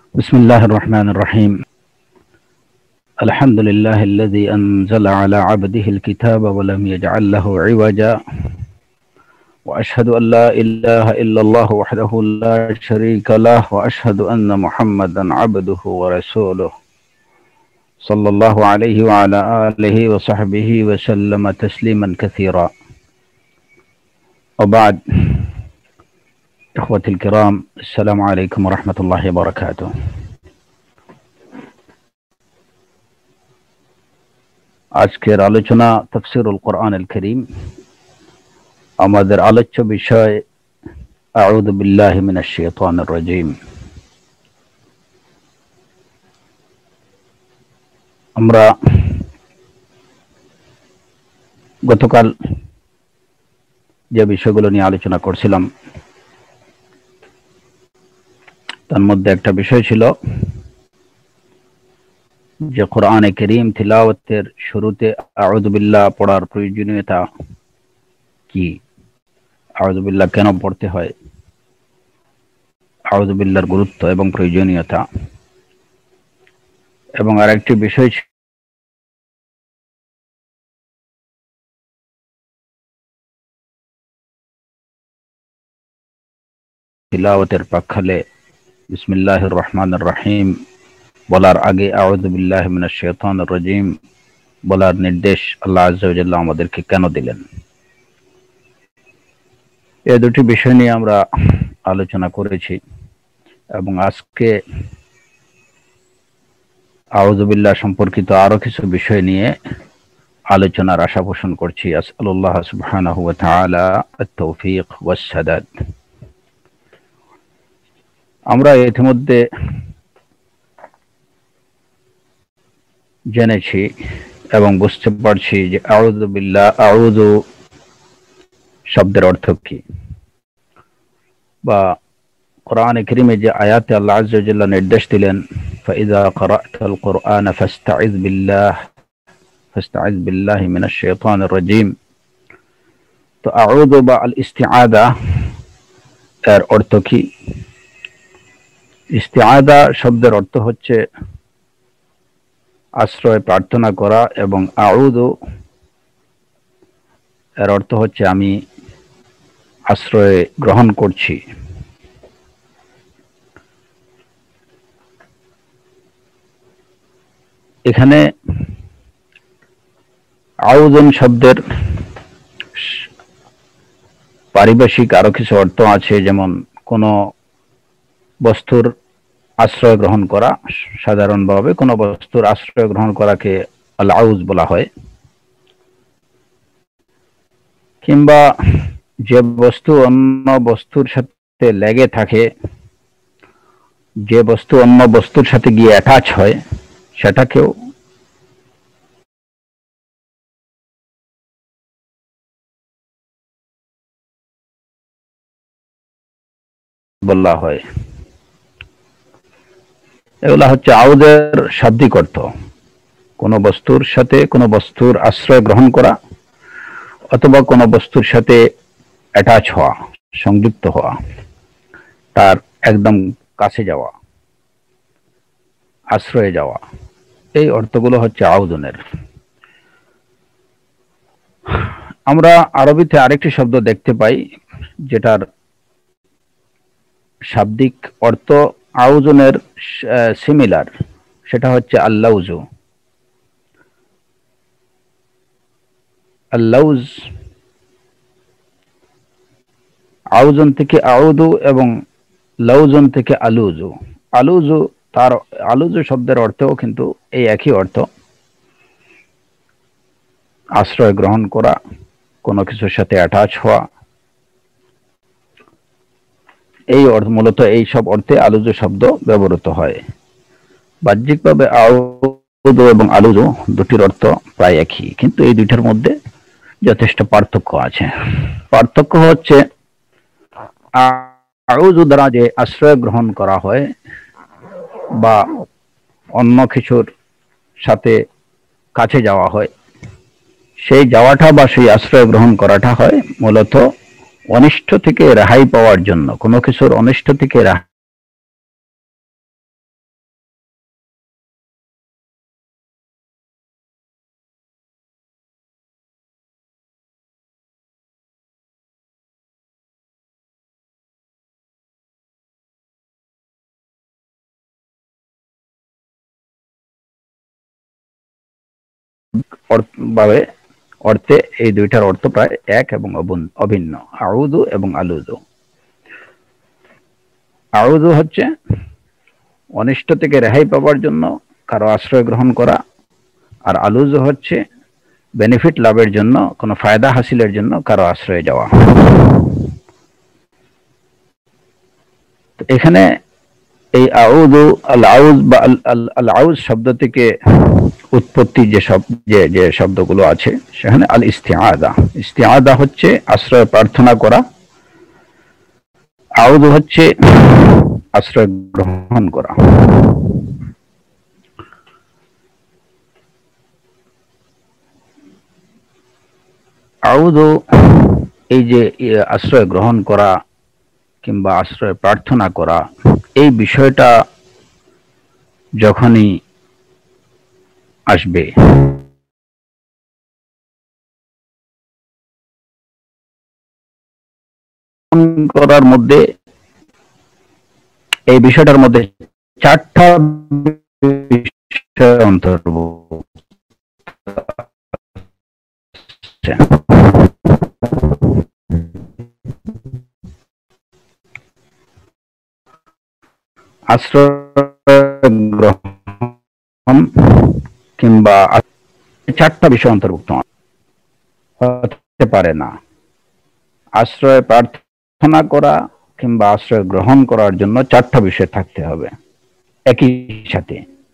بسم الله الرحمن الرحيم. الحمد لله الذي أنزل على عبده الكتاب ولم يجعل له عوجا، وأشهد أن لا إله إلا الله وحده لا شريك له، وأشهد أن محمدا عبده ورسوله صلى الله عليه وعلى آله وصحبه وسلم تسليما كثيرا. وبعد، إخوتي الكرام، السلام عليكم ورحمة الله وبركاته. আজকের আলোচনা তাফসীরুল কোরআনুল কারীম। আমাদের আলোচ্য বিষয় আউযু বিল্লাহি মিনাশ শাইতানির রাজীম। আমরা গতকাল যে বিষয়গুলো নিয়ে আলোচনা করছিলাম তার মধ্যে একটা বিষয় ছিল যে কোরআনে কারীম তিলাওয়াতের শুরুতে আউযু বিল্লাহ পড়ার প্রয়োজনীয়তা কি, আউযু বিল্লাহ কেন পড়তে হয়, আউযু বিল্লাহর গুরুত্ব এবং প্রয়োজনীয়তা। এবং আরেকটি বিষয় তিলাওয়াতের প্রাক্কালে বিসমিল্লাহির রহমানির রহিম বলার আগে আউযু বিল্লাহি মিনাশ শাইতানির রাজীম বলার নির্দেশ আল্লাহ আযজা ওয়া জাল্লা আমাদেরকে কেন দিলেন। এই দুটি বিষয় নিয়ে আমরা আলোচনা করেছি এবং আজকে আউযু বিল্লাহ সম্পর্কিত আরো কিছু বিষয় নিয়ে আলোচনার আশা পোষণ করছি। আসআলুল্লাহ সুবহানাহু ওয়া তাআলা আত-তাওফীক ওয়াস সাদাদ। আমরা ইতিমধ্যে জেনেছি এবং বুঝতে পারছি যে আউযু বিল্লাহ, আউযু শব্দের অর্থ কি, বা কোরআনে কারীমে যে আয়াতে আল্লাহ আযজা ওয়া জাল্লা নির্দেশ দিলেন ফাইযা ক্বরা'তাল কুরআন ফাস্তা'iয বিল্লাহি মিনাশ শাইতানির রাজীম। তো আউযু বা আল ইস্তিআযা এর অর্থ কি? ইস্তিআযা শব্দের অর্থ হচ্ছে আশ্রয় প্রার্থনা করা, এবং আউযু এর অর্থ হচ্ছে আমি আশ্রয় গ্রহণ করছি। এখানে আউযুন শব্দের পারিভাষিক আরো কিছু অর্থ আছে, যেমন কোন বস্তুর আশ্রয় গ্রহণ করা। সাধারণভাবে কোন বস্তুর আশ্রয় গ্রহণ করাকে আল আউজ বলা হয়। কিংবা যে বস্তু অন্য বস্তুর সাথে লেগে থাকে, যে বস্তু অন্য বস্তুর সাথে গিয়ে অ্যাটাচ হয়, সেটাকেও বলা হয়। এগুলা হচ্ছে আউযের শাব্দিক অর্থ, কোন বস্তুর সাথে কোন বস্তুর আশ্রয় গ্রহণ করা, অথবা কোন বস্তুর সাথে অ্যাটাচ হওয়া, সংযুক্ত হওয়া, তার একদম কাছে যাওয়া, আশ্রয়ে যাওয়া। এই অর্থগুলো হচ্ছে আউযুনের। আমরা আরবিতে আরেকটি শব্দ দেখতে পাই যেটার শাব্দিক অর্থ আউযুনের সিমিলার, সেটা হচ্ছে আল্লাউজু। আল্লাউজ আউযুন থেকে আউদু এবং লাউজুন থেকে আলুজু। আলুজু, তার আলুজু শব্দের অর্থও কিন্তু এই একই অর্থ, আশ্রয় গ্রহণ করা, কোনো কিছুর সাথে অ্যাটাচ হওয়া। এই অর্থ, মূলত এই সব অর্থে আলুজু শব্দ ব্যবহৃত হয়। বাহ্যিকভাবে আউযু এবং আলুজু দুটির অর্থ প্রায় একই, কিন্তু এই দুইটার মধ্যে যথেষ্ট পার্থক্য আছে। পার্থক্য হচ্ছে আউযু দ্বারা যে আশ্রয় গ্রহণ করা হয় বা অন্য কিছুর সাথে কাছে যাওয়া হয়, সেই যাওয়াটা বা সেই আশ্রয় গ্রহণ করাটা হয় মূলত অনিষ্ট থেকে রেহাই পাওয়ার জন্য, কোনো কিছুর অনিষ্ট থেকে ভাবে অর্থে এই দুইটার অর্থ প্রায় এক এবং অভিন্ন। আউযু এবং আলুযু। আউযু হচ্ছে অনিষ্ট থেকে রেহাই পাওয়ার জন্য কারো আশ্রয় গ্রহণ করা, আর আলুযু হচ্ছে বেনিফিট লাভের জন্য, কোনো ফায়দা হাসিলের জন্য কারো আশ্রয়ে যাওয়া। এখানে এই আউযু, আল আউজ বা আল আউজ শব্দ থেকে উৎপত্তি যে শব্দগুলো আছে, সেখানে আল ইস্তিআযা। ইস্তিআযা হচ্ছে আশ্রয় প্রার্থনা করা, আউযু হচ্ছে আশ্রয় গ্রহণ করা। আউযু এই যে আশ্রয় গ্রহণ করা কিংবা আশ্রয় প্রার্থনা করা, এই বিষয়টা যখনই আসবে করার মধ্যে, এই বিষয়টার মধ্যে চারটা বিষয় অন্তর্ভুক্ত। আশ্রয় গ্রহণ কিংবা চারটা বিষয় অন্তর্ভুক্ত হতে পারে না। আশ্রয় প্রার্থনা করা কিংবা আশ্রয় গ্রহণ করার জন্য চারটা বিষয় থাকতে হবে একই সাথে।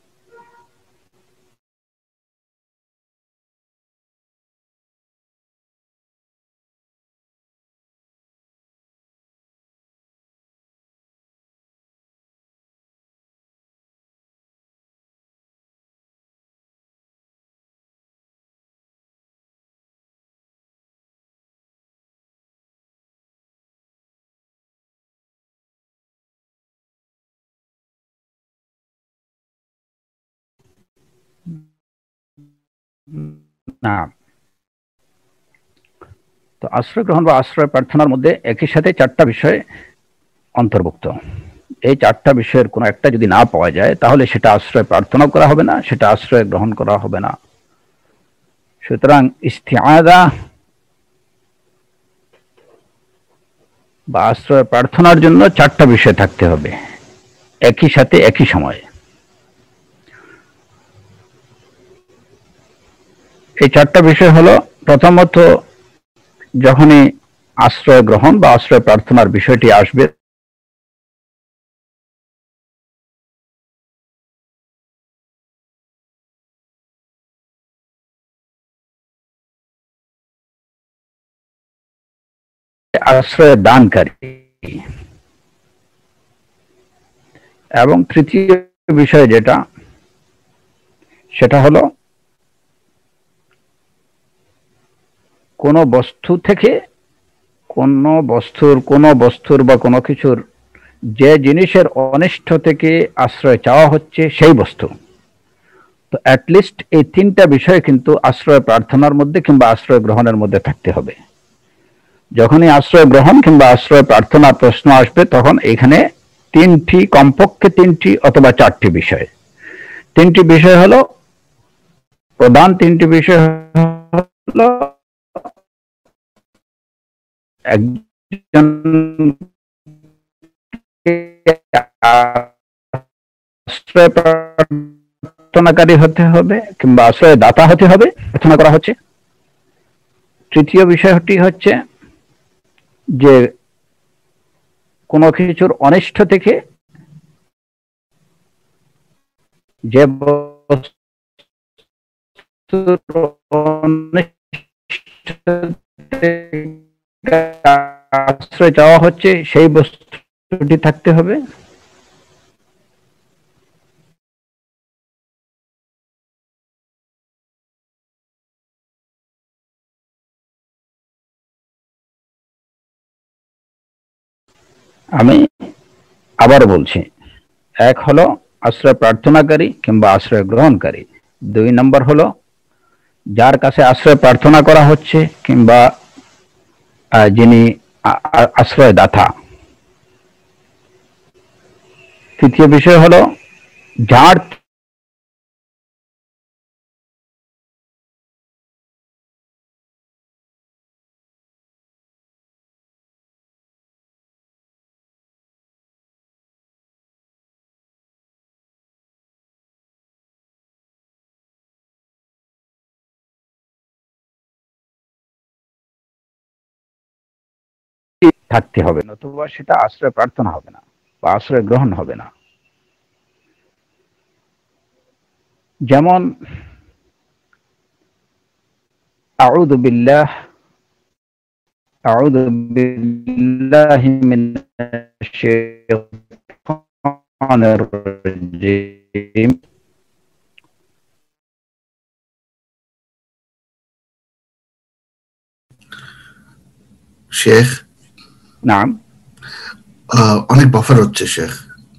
না, তো আশ্রয় গ্রহণ বা আশ্রয় প্রার্থনার মধ্যে একই সাথে চারটা বিষয় অন্তর্ভুক্ত। এই চারটা বিষয়ের কোনো একটা যদি না পাওয়া যায়, তাহলে সেটা আশ্রয় প্রার্থনা করা হবে না, সেটা আশ্রয় গ্রহণ করা হবে না। সুতরাং ইস্তিআযা বা আশ্রয় প্রার্থনার জন্য চারটা বিষয় থাকতে হবে একই সাথে একই সময়ে। এই চারটা বিষয় হলো, প্রথমত যখনই আশ্রয় গ্রহণ বা আশ্রয় প্রার্থনার বিষয়টি আসবে, আশ্রয় দানকারী। এবং তৃতীয় বিষয় যেটা, সেটা হলো কোনো বস্তু থেকে, কোনো বস্তুর বা কোনো কিছুর, যে জিনিসের অনিষ্ট থেকে আশ্রয় চাওয়া হচ্ছে সেই বস্তু। তো অ্যাটলিস্ট এই তিনটা বিষয় কিন্তু আশ্রয় প্রার্থনার মধ্যে কিংবা আশ্রয় গ্রহণের মধ্যে থাকতে হবে। যখনই আশ্রয় গ্রহণ কিংবা আশ্রয় প্রার্থনার প্রশ্ন আসবে, তখন এখানে তিনটি, কমপক্ষে তিনটি অথবা চারটি বিষয়, তিনটি বিষয় হলো প্রধান, তিনটি বিষয় হলো একজন আশ্রয় প্রার্থনাকারী হতে হবে কিংবা আশ্রয় দাতা হতে হবে, প্রার্থনা করা হচ্ছে। তৃতীয় বিষয়টি হচ্ছে যে কোনো কিছুর অনিষ্ট থেকে, যে আশ্রয় চাওয়া হচ্ছে সেই বস্তুটি থাকতে হবে। আমি আবার বলছি, এক হলো আশ্রয় প্রার্থনাকারী কিংবা আশ্রয় গ্রহণকারী, দুই নম্বর হলো যার কাছে আশ্রয় প্রার্থনা করা হচ্ছে কিংবা যিনি আশ্রয় দাতা, তৃতীয় বিষয় হলো, যার থাকতে হবে, নতুবা সেটা আশ্রয় প্রার্থনা হবে না বা আশ্রয় গ্রহণ হবে না। যেমন আউযু বিল্লাহ, আউযু বিল্লাহি মিনাশ শাইতানির রাজিম। শেখ, নাম অনেক বাফার হচ্ছে শেখ,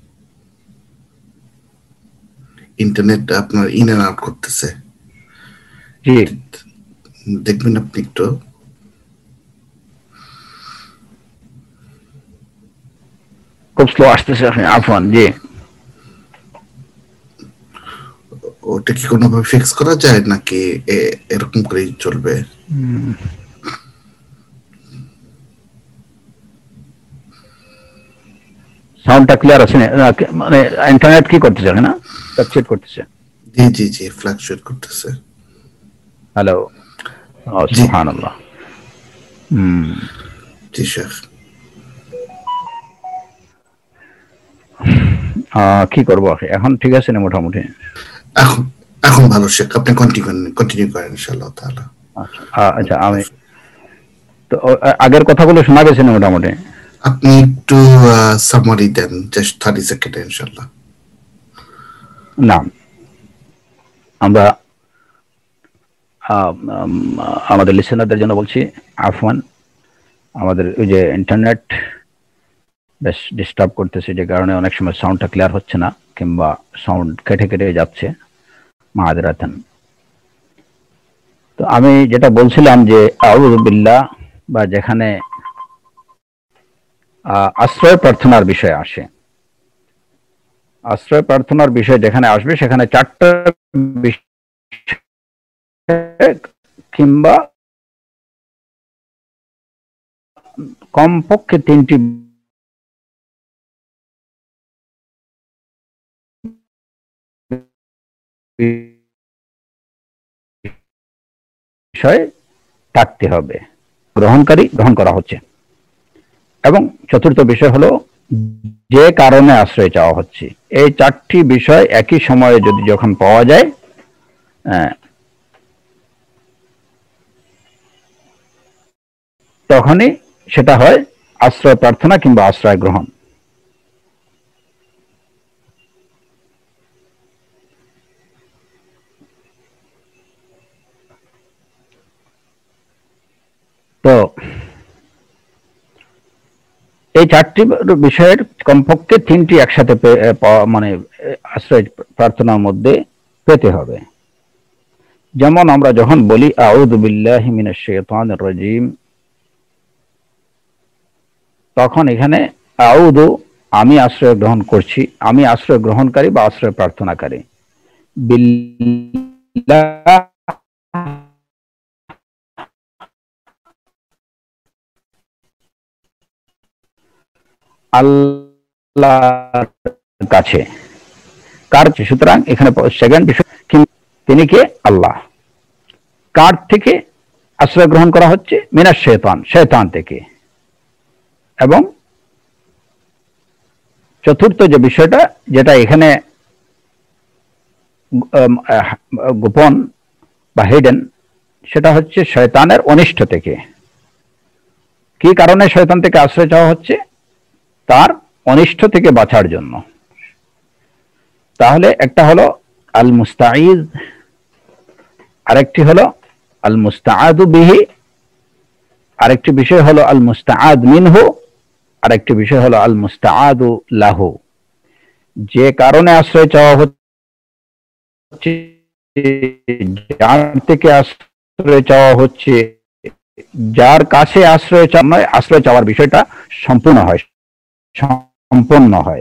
ইন্টারনেট আপনার ইন এন্ড আউট করতেছে। জি, দেখবেন আপনি একটু। খুব স্লো আসতেছে, আফওয়ান। জি, ওটা কি কোনোভাবে ফিক্স করা যায় নাকি এরকম করেই চলবে? সাউন্ডটা ক্লিয়ার আছে না? মানে ইন্টারনেট কি করতেছে না, ফ্লাকচুয়েট করতেছে। জি জি জি, ফ্লাকচুয়েট করতেছে। হ্যালো, জি সুবহানাল্লাহ। জি শেখ। কি করবো এখন? ঠিক আছে না মোটামুটি? এখন এখন ভালো শেখ, আপনি কন্টিনিউ করেন ইনশাআল্লাহ তাআলা। আচ্ছা, আমি তো আগের কথাগুলো শোনা গেছে না মোটামুটি? আপনি একটু সামারি দেন, জাস্ট 30 সেকেন্ড ইনশাআল্লাহ। না, আমরা আমাদের লিসেনারদের জন্য বলছি আফওয়ান, আমাদের ওই যে ইন্টারনেট বেশ ডিস্টার্ব করতেছে, যে কারণে অনেক সময় সাউন্ডটা ক্লিয়ার হচ্ছে না কিংবা সাউন্ড কেটে কেটে যাচ্ছে, মাআযিরাতান। তো আমি যেটা বলছিলাম যে আউযু বিল্লাহ বা যেখানে আশ্রয় প্রার্থনার বিষয় আসে, আশ্রয় প্রার্থনার বিষয় যেখানে আসবে সেখানে চারটা বিষয় কিংবা কমপক্ষে তিনটি বিষয় থাকতে হবে। গ্রহণকারী গ্রহণ করা হচ্ছে, এবং চতুর্থ বিষয় হলো যে কারণে আশ্রয় চাওয়া হচ্ছে। এই চারটি বিষয় একই সময়ে যদি যখন পাওয়া যায়, তখনই সেটা হয় আশ্রয় প্রার্থনা কিংবা আশ্রয় গ্রহণ। তো এই চারটি বিষয়ের কমপক্ষে তিনটি একসাথে মানে আশ্রয় প্রার্থনার মধ্যে পেতে হবে। যেমন আমরা যখন বলি আউযু বিল্লাহি মিনাশ শাইতানির রাজিম, তখন এখানে আউযু আমি আশ্রয় গ্রহণ করছি, আমি আশ্রয় গ্রহণকারী বা আশ্রয় প্রার্থনাকারী। বিল্লাহ আল্লাহর কাছে, কার? সুতরাং এখানে সেকেন্ড বিষয়, তিনি কে? আল্লাহ। কার থেকে আশ্রয় গ্রহণ করা হচ্ছে? মিনাশ শয়তান, শয়তান থেকে। এবং চতুর্থ যে বিষয়টা, যেটা এখানে গোপন বা হিডেন, সেটা হচ্ছে শয়তানের অনিষ্ট থেকে। কি কারণে শয়তান থেকে আশ্রয় চাওয়া হচ্ছে? তার অনিষ্ট থেকে বাঁচার জন্য। তাহলে একটা হলো আল মুস্তাঈদ, আরেকটি হলো আল মুস্তাআদু বিহি, আরেকটি বিষয় হলো আল মুস্তাআদ মিনহু, আরেকটি বিষয় হলো আল মুস্তাআদু লাহু। যে কারণে আশ্রয় চাওয়া হচ্ছে, যার থেকে আশ্রয় চাওয়া হচ্ছে, যার কাছে আশ্রয় চাওয়া নয়, আশ্রয় চাওয়ার বিষয়টা সম্পূর্ণ হয়।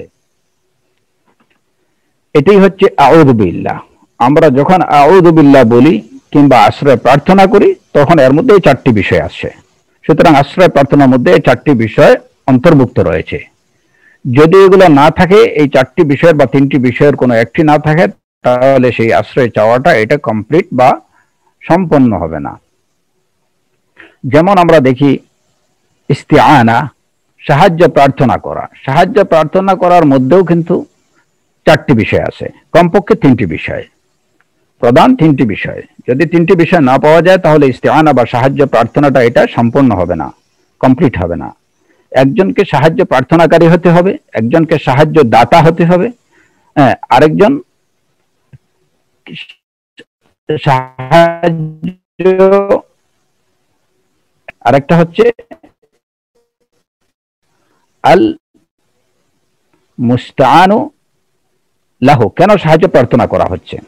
এটাই হচ্ছে আউযু বিল্লাহ। আমরা যখন আউযু বিল্লাহ বলি কিংবা আশ্রয় প্রার্থনা করি, তখন এর মধ্যে এই চারটি বিষয় আসে। সুতরাং আশ্রয় প্রার্থনার মধ্যে এই চারটি বিষয় অন্তর্ভুক্ত রয়েছে। যদি এগুলো না থাকে, এই চারটি বিষয়ের বা তিনটি বিষয়ের কোনো একটি না থাকে, তাহলে সেই আশ্রয় চাওয়াটা এটা কমপ্লিট বা সম্পন্ন হবে না। যেমন আমরা দেখি ইস্তিআনা, সাহায্য প্রার্থনা করা। সাহায্য প্রার্থনা করার মধ্যেও কিন্তু চারটি বিষয় আছে, কমপক্ষে তিনটি বিষয়, প্রধান তিনটি বিষয়। যদি তিনটি বিষয় না পাওয়া যায় তাহলে ইস্তিআনা বা সাহায্য প্রার্থনাটা এটা সম্পূর্ণ হবে না, কমপ্লিট হবে না। একজনকে সাহায্য প্রার্থনাকারী হতে হবে, একজনকে সাহায্য দাতা হতে হবে, আরেকজন সাহায্য, আরেকটা হচ্ছে আল মুস্তাআনু লাহু, কেন সাহায্য প্রার্থনা করা হচ্ছে।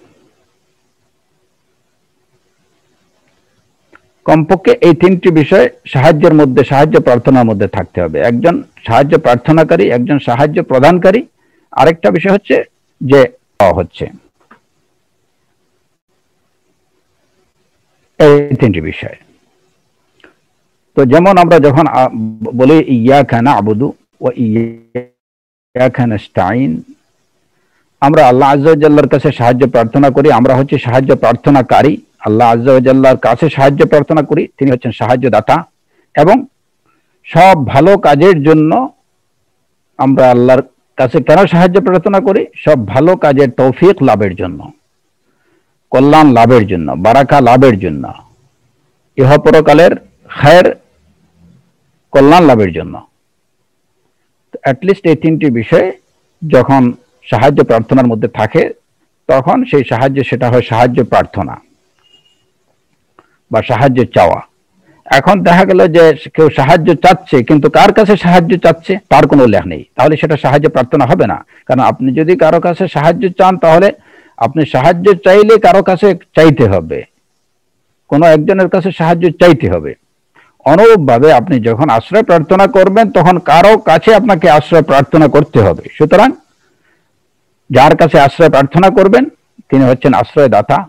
কমপক্ষে এই তিনটি বিষয় সাহায্যের মধ্যে, সাহায্য প্রার্থনার মধ্যে থাকতে হবে। একজন সাহায্য প্রার্থনাকারী, একজন সাহায্য প্রদানকারী, আরেকটা বিষয় হচ্ছে যে হচ্ছে, এই তিনটি বিষয়। তো যেমন আমরা যখন বলি ইয়াকা না'বুদু ওয়া ইয়াকা নাস্তাঈন, আমরা আল্লাহ আযজা ওয়া জাল্লার কাছে সাহায্য প্রার্থনা করি, আমরা হচ্ছে সাহায্য প্রার্থনাকারী। আল্লাহ আযজা ওয়া জাল্লার কাছে সাহায্য প্রার্থনা করি, তিনি হচ্ছেন সাহায্যদাতা। এবং সব ভালো কাজের জন্য আমরা আল্লাহর কাছে কেন সাহায্য প্রার্থনা করি? সব ভালো কাজের তৌফিক লাভের জন্য, কল্যাণ লাভের জন্য, বারাকা লাভের জন্য, ইহপরকালের খায়ের কল্যাণ লাভের জন্য। অ্যাটলিস্ট এই তিনটি বিষয় যখন সাহায্য প্রার্থনার মধ্যে থাকে তখন সেই সাহায্য, সেটা হয় সাহায্য প্রার্থনা বা সাহায্য চাওয়া। এখন দেখা গেল যে কেউ সাহায্য চাচ্ছে কিন্তু কার কাছে সাহায্য চাচ্ছে তার কোনো উল্লেখ নেই, তাহলে সেটা সাহায্য প্রার্থনা হবে না। কারণ আপনি যদি কারো কাছে সাহায্য চান তাহলে আপনি সাহায্য চাইলে কারো কাছে চাইতে হবে, কোনো একজনের কাছে সাহায্য চাইতে হবে। অনুরূপভাবে আপনি যখন আশ্রয় প্রার্থনা করবেন তখন কারো কাছে আপনাকে আশ্রয় প্রার্থনা করতে হবে। সুতরাং যার কাছে আশ্রয় প্রার্থনা করবেন তিনি হচ্ছেন আশ্রয় দাতা।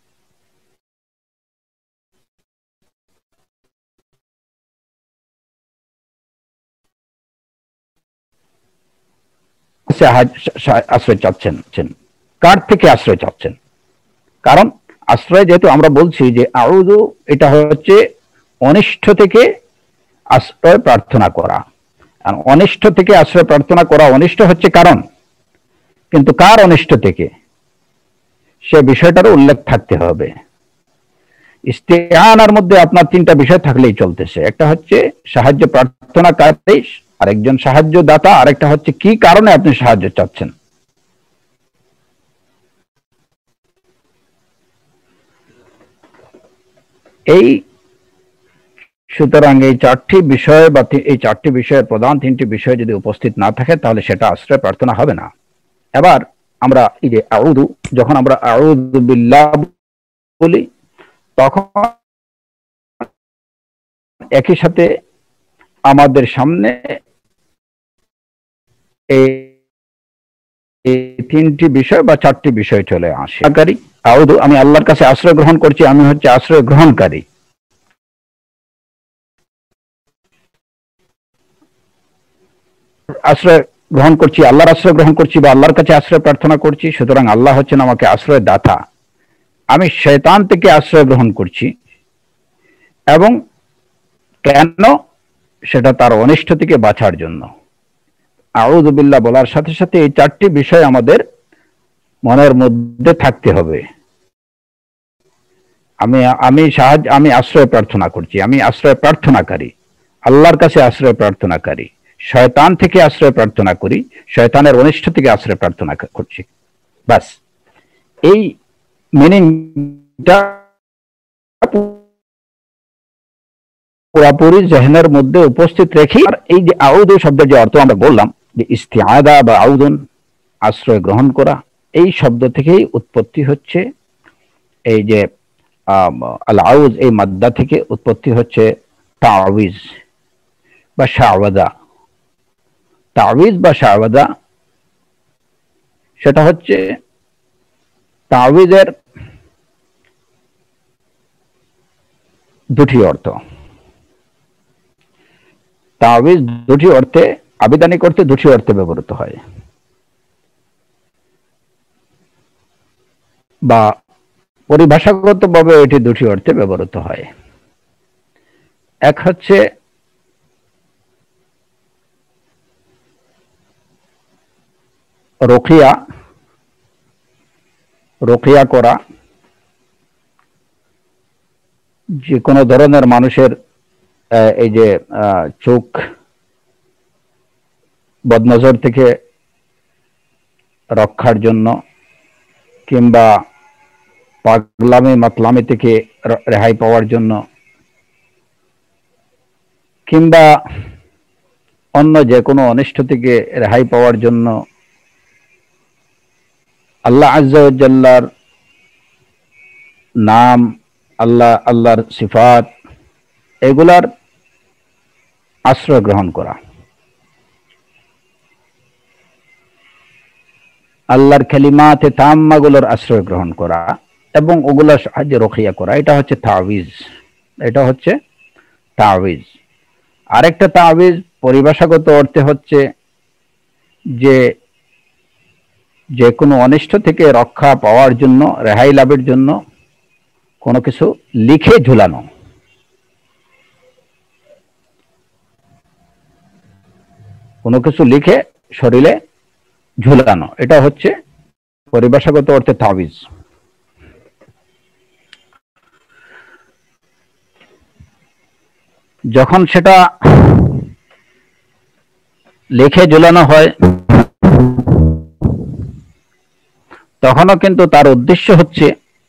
আশ্রয় চাচ্ছেন, কার থেকে আশ্রয় চাচ্ছেন? কারণ আশ্রয় যেহেতু আমরা বলছি যে আউযু, এটা হচ্ছে অনিষ্ট থেকে আশ্রয় প্রার্থনা করা। আর অনিষ্ট থেকে আশ্রয় প্রার্থনা করা, অনিষ্ট হচ্ছে কারণ, কিন্তু কার অনিষ্ট থেকে সে বিষয়টারও উল্লেখ থাকতে হবে। ইস্তিআনার মধ্যে আপনার তিনটা বিষয় থাকলেই চলতেছে, একটা হচ্ছে সাহায্য প্রার্থনাকারী, আরেকজন সাহায্য দাতা, আরেকটা হচ্ছে কি কারণে আপনি সাহায্য চাচ্ছেন। এই সুতরাং এই চারটি বিষয় বা এই চারটি বিষয়ের প্রধান তিনটি বিষয় যদি উপস্থিত না থাকে তাহলে সেটা আশ্রয় প্রার্থনা হবে না। এবার আমরা এই যে আউযু, যখন আমরা আউযু বিল্লাহ বলি তখন একই সাথে আমাদের সামনে এই তিনটি বিষয় বা চারটি বিষয় চলে আসে। আউযু, আমি আল্লাহর কাছে আশ্রয় গ্রহণ করছি, আমি হচ্ছে আশ্রয় গ্রহণকারী। আশ্রয় গ্রহণ করছি, আল্লাহর আশ্রয় গ্রহণ করছি বা আল্লাহর কাছে আশ্রয় প্রার্থনা করছি, সুতরাং আল্লাহ হচ্ছেন আমাকে আশ্রয় দাতা। আমি শয়তান থেকে আশ্রয় গ্রহণ করছি, এবং কেন? সেটা তার অনিষ্ট থেকে বাঁচার জন্য। আউযু বিল্লাহ বলার সাথে সাথে এই চারটি বিষয় আমাদের মনের মধ্যে থাকতে হবে। আমি আশ্রয় প্রার্থনা করছি, আমি আশ্রয় প্রার্থনাকারী, আল্লাহর কাছে আশ্রয় প্রার্থনাকারী, শয়তান থেকে আশ্রয় প্রার্থনা করি, শয়তানের অনিষ্ট থেকে আশ্রয় প্রার্থনা করছি। বাস, এই মিনিংটা পুরাপুরি জেহনের মধ্যে উপস্থিত রেখে, আর এই যে আউযু শব্দের যে অর্থ আমরা বললাম যে ইস্তিআদা বা আউযুন, আশ্রয় গ্রহণ করা, এই শব্দ থেকেই উৎপত্তি হচ্ছে এই যে আল আউজ, এই মাদ্দা থেকে উৎপত্তি হচ্ছে তাওয়িজ বা শাওয়াদা। তাওয়িজ বা শাওয়াদা সেটা হচ্ছে তাওয়িজের দুটি অর্থ। তাওয়িজ দুটি অর্থে, আবিধানিক অর্থে দুটি অর্থে ব্যবহৃত হয়, বা পরিভাষাগতভাবে এটি দুটি অর্থে ব্যবহৃত হয়। এক হচ্ছে রুকিয়া রুকিয়া করা, যে কোনো ধরনের মানুষের এই যে চোখ বদনজর থেকে রক্ষার জন্য, কিংবা পাগলামি মাতলামি থেকে রেহাই পাওয়ার জন্য, কিংবা অন্য যে কোনো অনিষ্ট থেকে রেহাই পাওয়ার জন্য আল্লাহ আজ্জা ওয়া জাল্লার নাম, আল্লাহর সিফাত, এগুলার আশ্রয় গ্রহণ করা, আল্লাহর কালিমাতে তাম্মাগুলোর আশ্রয় গ্রহণ করা এবং ওগুলোর সাহায্যে রুকিয়া করা, এটা হচ্ছে তাওয়িজ। এটা হচ্ছে তাওয়িজ। আরেকটা তাওয়িজ পরিভাষাগত অর্থে হচ্ছে যে কোনো অনিষ্ট থেকে রক্ষা পাওয়ার জন্য, রেহাই লাভের জন্য কোনো কিছু লিখে ঝুলানো। কোনো কিছু লিখে শরীরে ঝুলানো, এটা হচ্ছে পরিভাষাগত অর্থে তাওয়িজ। যখন সেটা লিখে ঝুলানো হয় তখনও কিন্তু তার উদ্দেশ্য হচ্ছে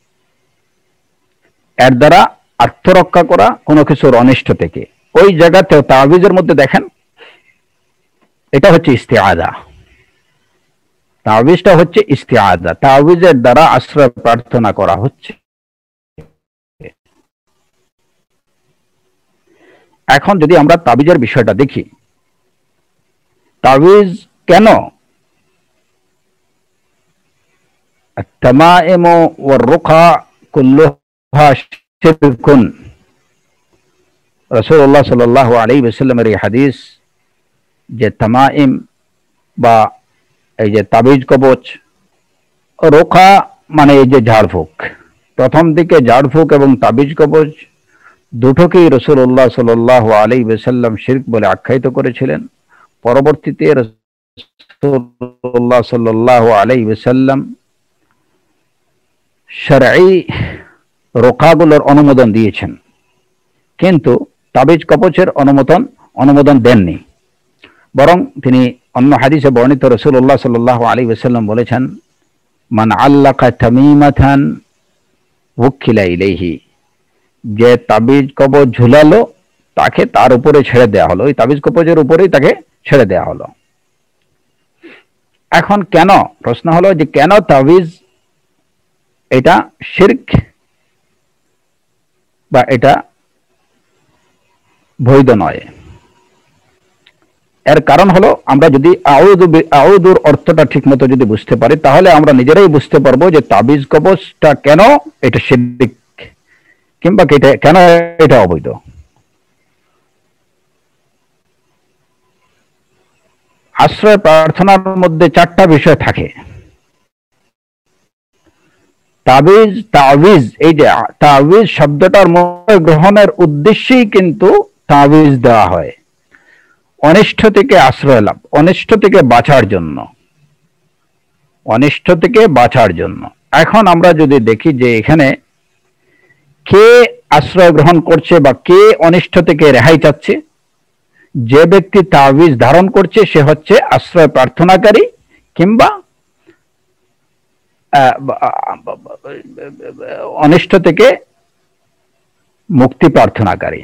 এর দ্বারা আত্মরক্ষা করা কোনো কিছুর অনিষ্ট থেকে। ওই জায়গাতেও তাওয়িজের মধ্যে দেখেন, এটা হচ্ছে ইস্তিআযা। তাওয়িজটা হচ্ছে ইস্তিআযা, তাওয়িজের দ্বারা আশ্রয় প্রার্থনা করা হচ্ছে। এখন যদি আমরা তাবিজের বিষয়টা দেখি, তাবিজ কেন التمائم والرقى كلها شرك। রাসূলুল্লাহ সাল্লাল্লাহু আলাইহি ওয়াসাল্লামের এই হাদিস যে তামাইম বা এই যে তাবিজ কবচ, রোকা মানে এই যে ঝাড়ফুঁক, প্রথম দিকে ঝাড়ফুঁক এবং তাবিজ কবচ দুটোকেই রাসূলুল্লাহ সাল্লাল্লাহু আলাইহি ওয়াসাল্লাম শিরক বলে আখ্যায়িত করেছিলেন। পরবর্তীতে রাসূলুল্লাহ সাল্লাল্লাহু আলাইহি ওয়াসাল্লাম শরঈ রোকাগুলোর অনুমোদন দিয়েছেন, কিন্তু তাবিজ কবচের অনুমোদন দেননি। বরং তিনি অন্য হাদিসে বর্ণিত রাসূলুল্লাহ সাল্লাল্লাহু আলাইহি ওয়াসাল্লাম বলেছেন, মান আল্লাকা তামিমাতান ওয়াক্কিলা ইলাইহি, যে তাবিজ কবচ ঝুলালো তাকে তার উপরে ছেড়ে দেওয়া হলো, ওই তাবিজ কবচের উপরেই তাকে ছেড়ে দেওয়া হলো। এখন কেন, প্রশ্ন হলো যে কেন তাবিজ এটা শিরক বা এটা বৈধ নয়? এর কারণ হলো, আমরা যদি আউযুর অর্থটা ঠিক মতো যদি বুঝতে পারি তাহলে আমরা নিজেরাই বুঝতে পারবো যে তাবিজ কবচটা কেন এটা শিরক, কিংবা কেন এটা অবৈধ। আশ্রয় প্রার্থনার মধ্যে চারটা বিষয় থাকে। তাবিজ এই যে তাবিজ শব্দটার মধ্যে গ্রহণের উদ্দেশ্যেই কিন্তু তাবিজ দেওয়া হয়, অনিষ্ট থেকে আশ্রয় লাভ, অনিষ্ট থেকে বাঁচার জন্য, অনিষ্ট থেকে বাঁচার জন্য। এখন আমরা যদি দেখি যে এখানে কে আশ্রয় গ্রহণ করছে বা কে অনিষ্ট থেকে রেহাই চাচ্ছে, যে ব্যক্তি তাবিজ ধারণ করছে সে হচ্ছে আশ্রয় প্রার্থনাকারী কিংবা অনিষ্ট থেকে মুক্তি প্রার্থনাকারী।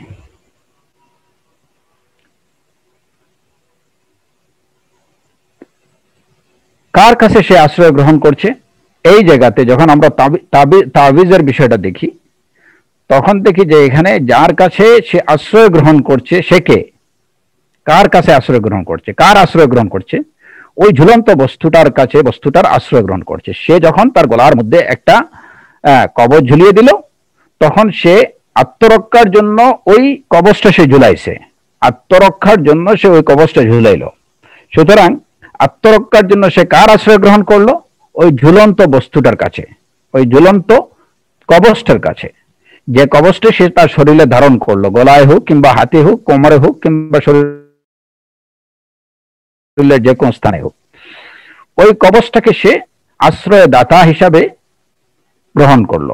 কার কাছে সে আশ্রয় গ্রহণ করছে? এই জায়গাতে যখন আমরা তাবিজের বিষয়টা দেখি তখন দেখি যে এখানে যার কাছে সে আশ্রয় গ্রহণ করছে সে কে, কার কাছে আশ্রয় গ্রহণ করছে, কার আশ্রয় গ্রহণ করছে? ওই ঝুলন্ত বস্তুটার কাছে, বস্তুটার আশ্রয় গ্রহণ করছে। সে যখন তার গলার মধ্যে একটা কবচ ঝুলিয়ে দিল তখন সে আত্মরক্ষার জন্য ওই কবচটা সে ঝুলাইছে, আত্মরক্ষার জন্য সে ওই কবচটা ঝুলাইল। সুতরাং আত্মরক্ষার জন্য সে কার আশ্রয় গ্রহণ করলো? ওই ঝুলন্ত বস্তুটার কাছে, ওই ঝুলন্ত কবচটার কাছে, যে কবচটা সে তার শরীরে ধারণ করলো, গলায় হোক কিংবা হাতে হোক, কোমরে হোক কিংবা শরীরের যে কোনো স্থানে হোক, ওই কবচটাকে সে আশ্রয়দাতা হিসাবে গ্রহণ করলো।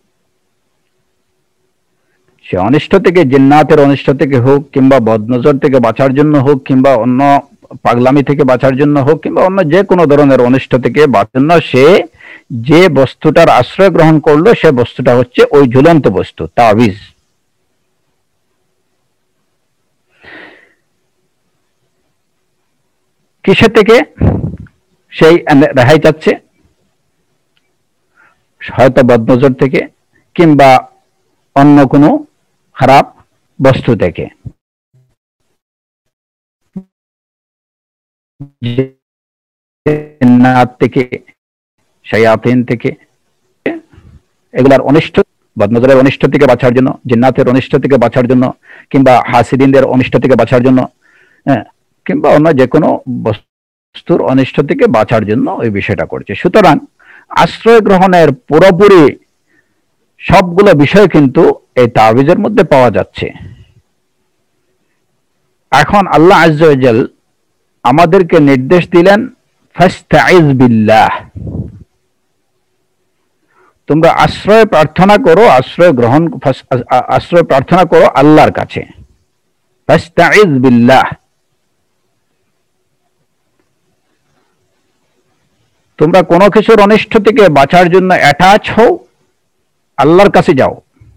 সে অনিষ্ট থেকে, জিন্নাতের অনিষ্ট থেকে হোক, কিংবা বদনজর থেকে বাঁচার জন্য হোক, কিংবা অন্য পাগলামি থেকে বাঁচার জন্য হোক, কিংবা অন্য যে কোনো ধরনের অনিষ্ট থেকে বাঁচার জন্য সে যে বস্তুটার আশ্রয় গ্রহণ করলো, সে বস্তুটা হচ্ছে ওই ঝুলন্ত বস্তু, তাবিজ। কিসের থেকে সেই রেহাই চাচ্ছে? হয়তো বদনজর থেকে, কিংবা অন্য কোনো খারাপ বস্তু থেকে, জিন্নাত থেকে, শায়াতিন থেকে, এগুলার অনিষ্ট, বদনজরের অনিষ্ট থেকে বাঁচার জন্য, জিন্নাতের অনিষ্ট থেকে বাঁচার জন্য, কিংবা হাসিদিনদের অনিষ্ট থেকে বাঁচার জন্য, কিংবা অন্য যে কোনো বস্তুর অনিষ্ট থেকে বাঁচার জন্য ওই বিষয়টা করছে। সুতরাং আশ্রয় গ্রহণের পুরোপুরি সবগুলো বিষয় কিন্তু এই তাবিজের মধ্যে পাওয়া যাচ্ছে। এখন আল্লাহ আজ্জা ওয়া জাল আমাদেরকে নির্দেশ দিলেন, ফাস্তাইজ বিল্লাহ, তোমরা আশ্রয় প্রার্থনা করো, আশ্রয় প্রার্থনা করো আল্লাহর কাছে। ফাস্তাইজ বিল্লাহ, তোমরা কোনো কিছুর অনিষ্ট থেকে বাঁচার জন্য অ্যাটাচ হও, আল্লাহর কাছে যাও।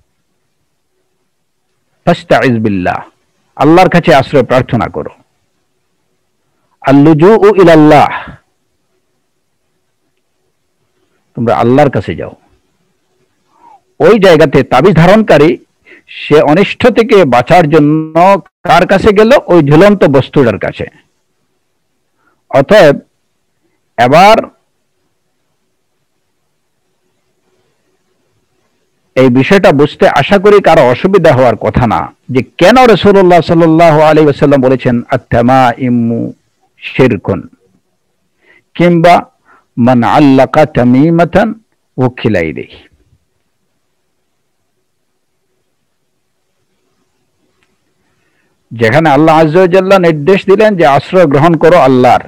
ফাস্তাইজ বিল্লাহ, আল্লাহর কাছে আশ্রয় প্রার্থনা করো। আল্লুজু ইলাল্লাহ, তোমরা আল্লাহর কাছে যাও। ওই জায়গাতে তাবিজ ধারণকারী সে অনিষ্ট থেকে বাঁচার জন্য কার কাছে গেল? ওই ঝুলন্ত বস্তুটার কাছে। অতএব এবার এই বিষয়টা বুঝতে আশা করি কারো অসুবিধা হওয়ার কথা না, যে কেন রাসূলুল্লাহ সাল্লাল্লাহু আলাইহি ওয়াসাল্লাম বলেছেন আত-তামাইমু শিরকুন, কিংবা মান আল্লাকা তামিমাতান উকিলা ইলাইহি। যেখানে আল্লাহ আজ্জা ওয়া জাল্লা নির্দেশ দিলেন যে আশ্রয় গ্রহণ করো আল্লাহর,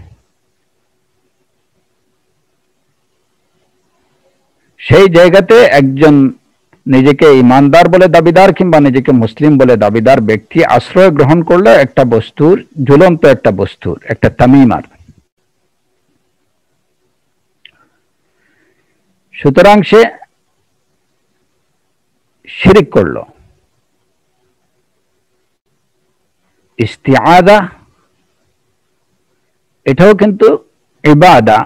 সেই জায়গাতে একজন নিজেকে ইমানদার বলে দাবিদার কিংবা নিজেকে মুসলিম বলে দাবিদার ব্যক্তি আশ্রয় গ্রহণ করলে একটা বস্তুর, ঝুলন্ত একটা বস্তুর, একটা তামিমার, সুতরাং সে শিরিক করলো। ইস্তিআযা এটাও কিন্তু ইবাদা।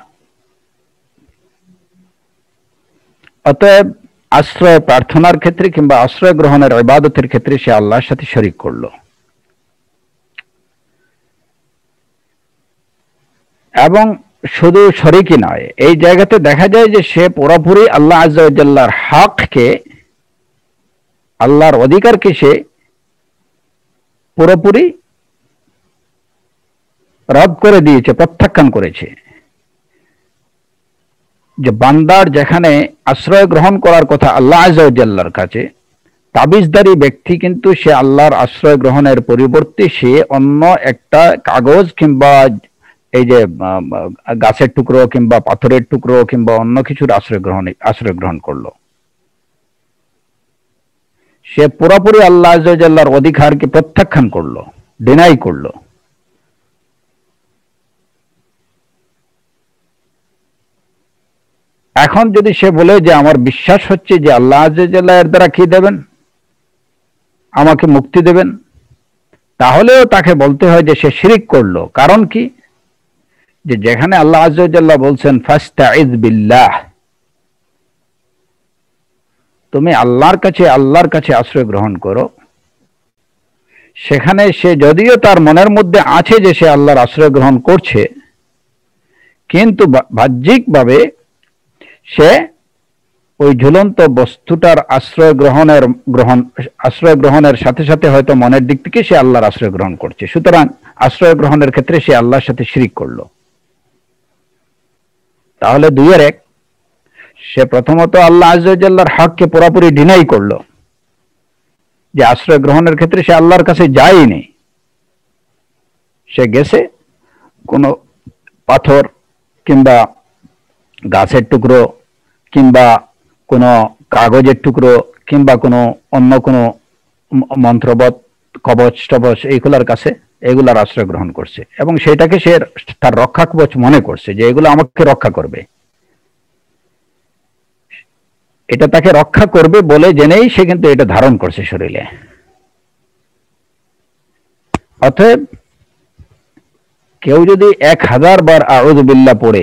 অতএব আশ্রয় প্রার্থনার ক্ষেত্রে কিংবা আশ্রয় গ্রহণের ইবাদতের ক্ষেত্রে সে আল্লাহর সাথে শরীক করলো। এবং শুধু শরীকই নয়, এই জায়গাতে দেখা যায় যে সে পুরোপুরি আল্লাহ আজ্জা ওয়া জাল্লার হককে, আল্লাহর অধিকারকে সে পুরোপুরি রদ করে দিয়েছে, প্রত্যাখ্যান করেছে। যে বান্দার যেখানে আশ্রয় গ্রহণ করার কথা আল্লাহ আজ্জা ওয়া জাল্লার কাছে, তাবিজদারি ব্যক্তি কিন্তু সে আল্লাহর আশ্রয় গ্রহণের পরিবর্তে সে অন্য একটা কাগজ কিংবা এই যে গাছের টুকরো কিংবা পাথরের টুকরো কিংবা অন্য কিছুর আশ্রয় গ্রহণ করলো। সে পুরোপুরি আল্লাহ আজ্জা ওয়া জাল্লার অধিকারকে প্রত্যাখ্যান করলো, ডিনাই করলো। এখন যদি সে বলে যে আমার বিশ্বাস হচ্ছে যে আল্লাহ আজ্জা ওয়া জাল্লা এর দ্বারা কি দেবেন, আমাকে মুক্তি দেবেন, তাহলেও তাকে বলতে হয় যে সে শিরিক করলো। কারণ কি? যে যেখানে আল্লাহ আজ্জা ওয়া জাল্লা বলছেন ফাস্তাইজ বিল্লাহ, তুমি আল্লাহর কাছে আশ্রয় গ্রহণ করো, সেখানে সে যদিও তার মনের মধ্যে আছে যে সে আল্লাহর আশ্রয় গ্রহণ করছে, কিন্তু বাহ্যিকভাবে সে ওই ঝুলন্ত বস্তুটার আশ্রয় গ্রহণের সাথে সাথে হয়তো মনের দিক থেকে সে আল্লাহর আশ্রয় গ্রহণ করছে। সুতরাং আশ্রয় গ্রহণের ক্ষেত্রে সে আল্লাহর সাথে শিরিক করলো। তাহলে দুইয়ের এক, সে প্রথমত আল্লাহ আজ্জা ওয়া জাল্লার হককে পুরোপুরি ডিনাই করলো, যে আশ্রয় গ্রহণের ক্ষেত্রে সে আল্লাহর কাছে যায়নি, সে গেছে কোনো পাথর কিংবা গাছের টুকরো কিংবা কোনো কাগজের টুকরো কিংবা কোনো অন্য কোনো মন্ত্রবৎ কবচ টবচ এইগুলার কাছে এগুলার আশ্রয় গ্রহণ করছে এবং সেটাকে সে তার রক্ষা কবচ মনে করছে যে এগুলো আমাকে রক্ষা করবে, এটা তাকে রক্ষা করবে বলে জেনেই সে কিন্তু এটা ধারণ করছে শরীরে। অতএব কেউ যদি 1000 বার আউযু বিল্লাহ পড়ে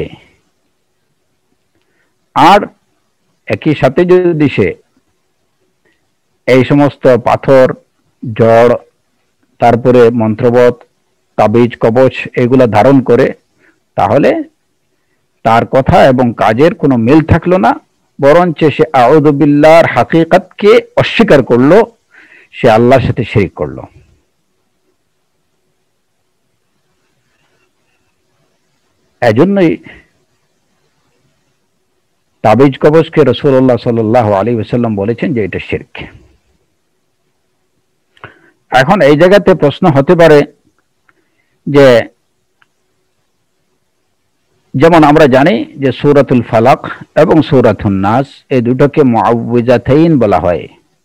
আর একই সাথে যদি সে এই সমস্ত পাথর, জড়, তারপরে মন্ত্রবৎ, তাবিজ, কবচ এগুলা ধারণ করে, তাহলে তার কথা এবং কাজের কোনো মিল থাকলো না, বরঞ্চ সে আউযু বিল্লাহর হাকিকতকে অস্বীকার করলো, সে আল্লাহর সাথে শিরক করলো। এজন্যই তাবিজ কবচকে রাসূলুল্লাহ সাল্লাল্লাহু আলাইহি ওয়াসাল্লাম বলেছেন যে এটা শিরক। এখন এই জায়গাতে প্রশ্ন হতে পারে যে যেমন আমরা জানি যে সূরাতুল ফালাক এবং সূরাতুন নাস এই দুটোকে মুআউযিজাতাইন বলা হয়।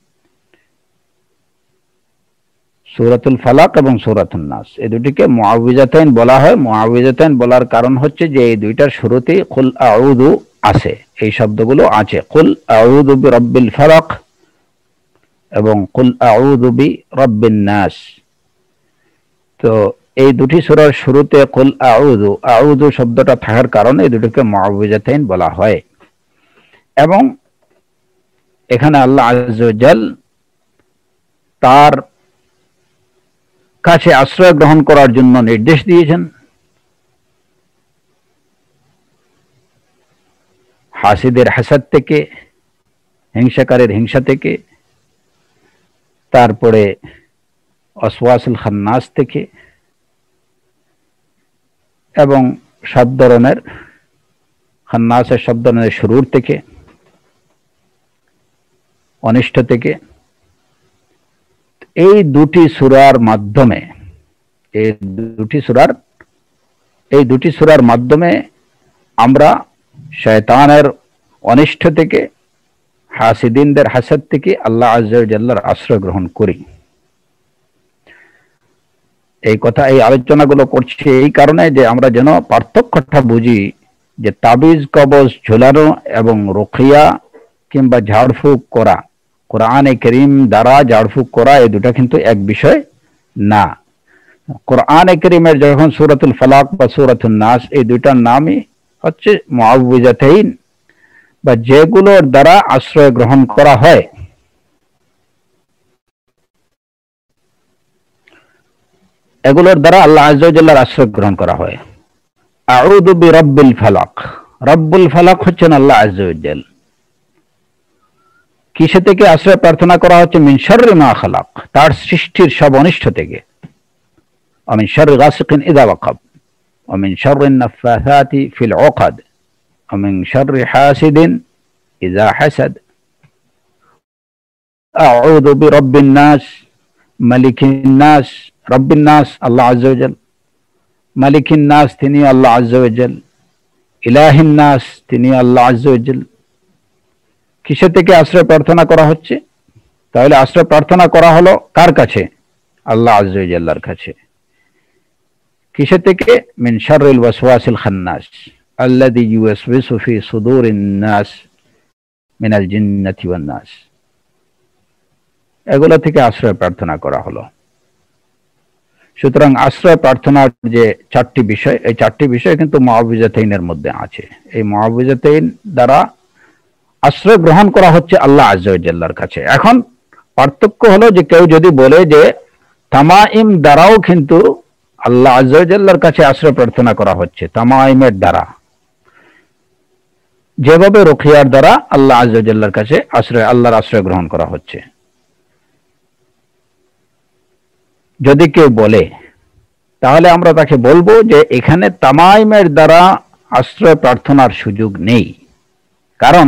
সূরাতুল ফালাক এবং সূরাতুন নাস এই দুটিকে মুআউযিজাতাইন বলা হয়। মুআউযিজাতাইন বলার কারণ হচ্ছে যে এই দুইটার শুরুতেই কুল আউযু আছে, এই শব্দগুলো আছে, কুল আউযু বিরাব্বিল ফালাক এবং কুল আউযু বিরাব্বিন নাস। তো এই দুটি সূরার শুরুতে কুল আউযু, আউযু শব্দটা থাকার কারণে এই দুটোকে মুআউযিজাতাইন বলা হয়। এবং এখানে আল্লাহ আযজা ওয়া জাল তার কাছে আশ্রয় গ্রহণ করার জন্য নির্দেশ দিয়েছেন। হাসিদের হাসাদ থেকে, হিংসাকারের হিংসা থেকে, তারপরে ওয়াসওয়াসুল খান্নাস থেকে এবং সব ধরনের খান্নাসের সব ধরনের শুরুর থেকে, অনিষ্ট থেকে। এই দুটি সূরার মাধ্যমে আমরা শয়তানের অনিষ্ট থেকে, হাসিদিনদের হাসাদ থেকে আল্লাহ আযজা ওয়া জাল্লার আশ্রয় গ্রহণ করি। এই কথা, এই আলোচনাগুলো করছি এই কারণে যে আমরা যেন পার্থক্যটা বুঝি যে তাবিজ কবজ ঝোলানো এবং রুকিয়া কিংবা ঝাড়ফুঁক করা, কোরআনে কারীম দ্বারা ঝাড়ফুঁক করা, এই দুটো কিন্তু এক বিষয় না। কোরআনে কারীমের যখন সূরাতুল ফালাক বা সূরাতুন নাস এই দুইটার নামই হচ্ছে মুআউযিজাতাইন, বা যেগুলোর দ্বারা আশ্রয় গ্রহণ করা হয়। এগুলোর দ্বারা আল্লাহ আযজা ওয়া জাল্লার আশ্রয় গ্রহণ করা হয়। আউযু বিরাব্বিল ফালাক, রব্বুল ফালাক হচ্ছেন আল্লাহ আযজা ওয়া জাল। কিসে থেকে আশ্রয় প্রার্থনা করা হচ্ছে? মিন শাররি মা খালাক, তার সৃষ্টির সব অনিষ্ট থেকে। ওয়া মিন শাররি গাসিকিন ইযা ওয়াকাব, ওয়া মিন শাররিন নাফাসাতি ফিল উকাদ, ওয়া মিন শাররি হাসিদিন ইযা হাসাদ। আউযু বিরাব্বিন নাস, মালিকিন নাস, রব্বিন নাস আল্লাহ আযজা ওয়া জাল, মালিকিন নাস তিনি আল্লাহ আযজা ওয়া জাল, ইলাহিন নাস তিনি আল্লাহ আযজা ওয়া জাল। কিসে থেকে আশ্রয় প্রার্থনা করা হচ্ছে? তাহলে আশ্রয় প্রার্থনা করা হলো কার কাছে? আল্লাহ আযজা ওয়া জাল্লার কাছে। কিসে থেকে? মিন শাররিল ওয়াসওয়াসিল খান্নাস আল্লাযী ইউওয়াসওয়িসু ফি সুদুরিন নাস মিনাল জিন্নাতি ওয়ান নাস। এগুলো থেকে আশ্রয় প্রার্থনা করা হলো। সুতরাং আশ্রয় প্রার্থনার যে 4টি বিষয়, এই 4টি বিষয় কিন্তু মুআউযিজাতাইনের মধ্যে আছে। এই মুআউযিজাতাইন দ্বারা আশ্রয় গ্রহণ করা হচ্ছে আল্লাহ আযজা ওয়া জাল্লার কাছে। এখন পার্থক্য হলো যে কেউ যদি বলে যে তামাইম দ্বারাও কিন্তু আল্লাহ আযজা ওয়া জাল্লার কাছে আশ্রয় প্রার্থনা করা হচ্ছে, তামাইমের দ্বারা, যেভাবে রুকিয়ার দ্বারা আল্লাহ আযজা ওয়া জাল্লার কাছে আল্লাহর আশ্রয় গ্রহণ করা হচ্ছে। যদি কেউ বলে, তাহলে আমরা তাকে বলবো যে এখানে তামাইমের দ্বারা আশ্রয় প্রার্থনার সুযোগ নেই। কারণ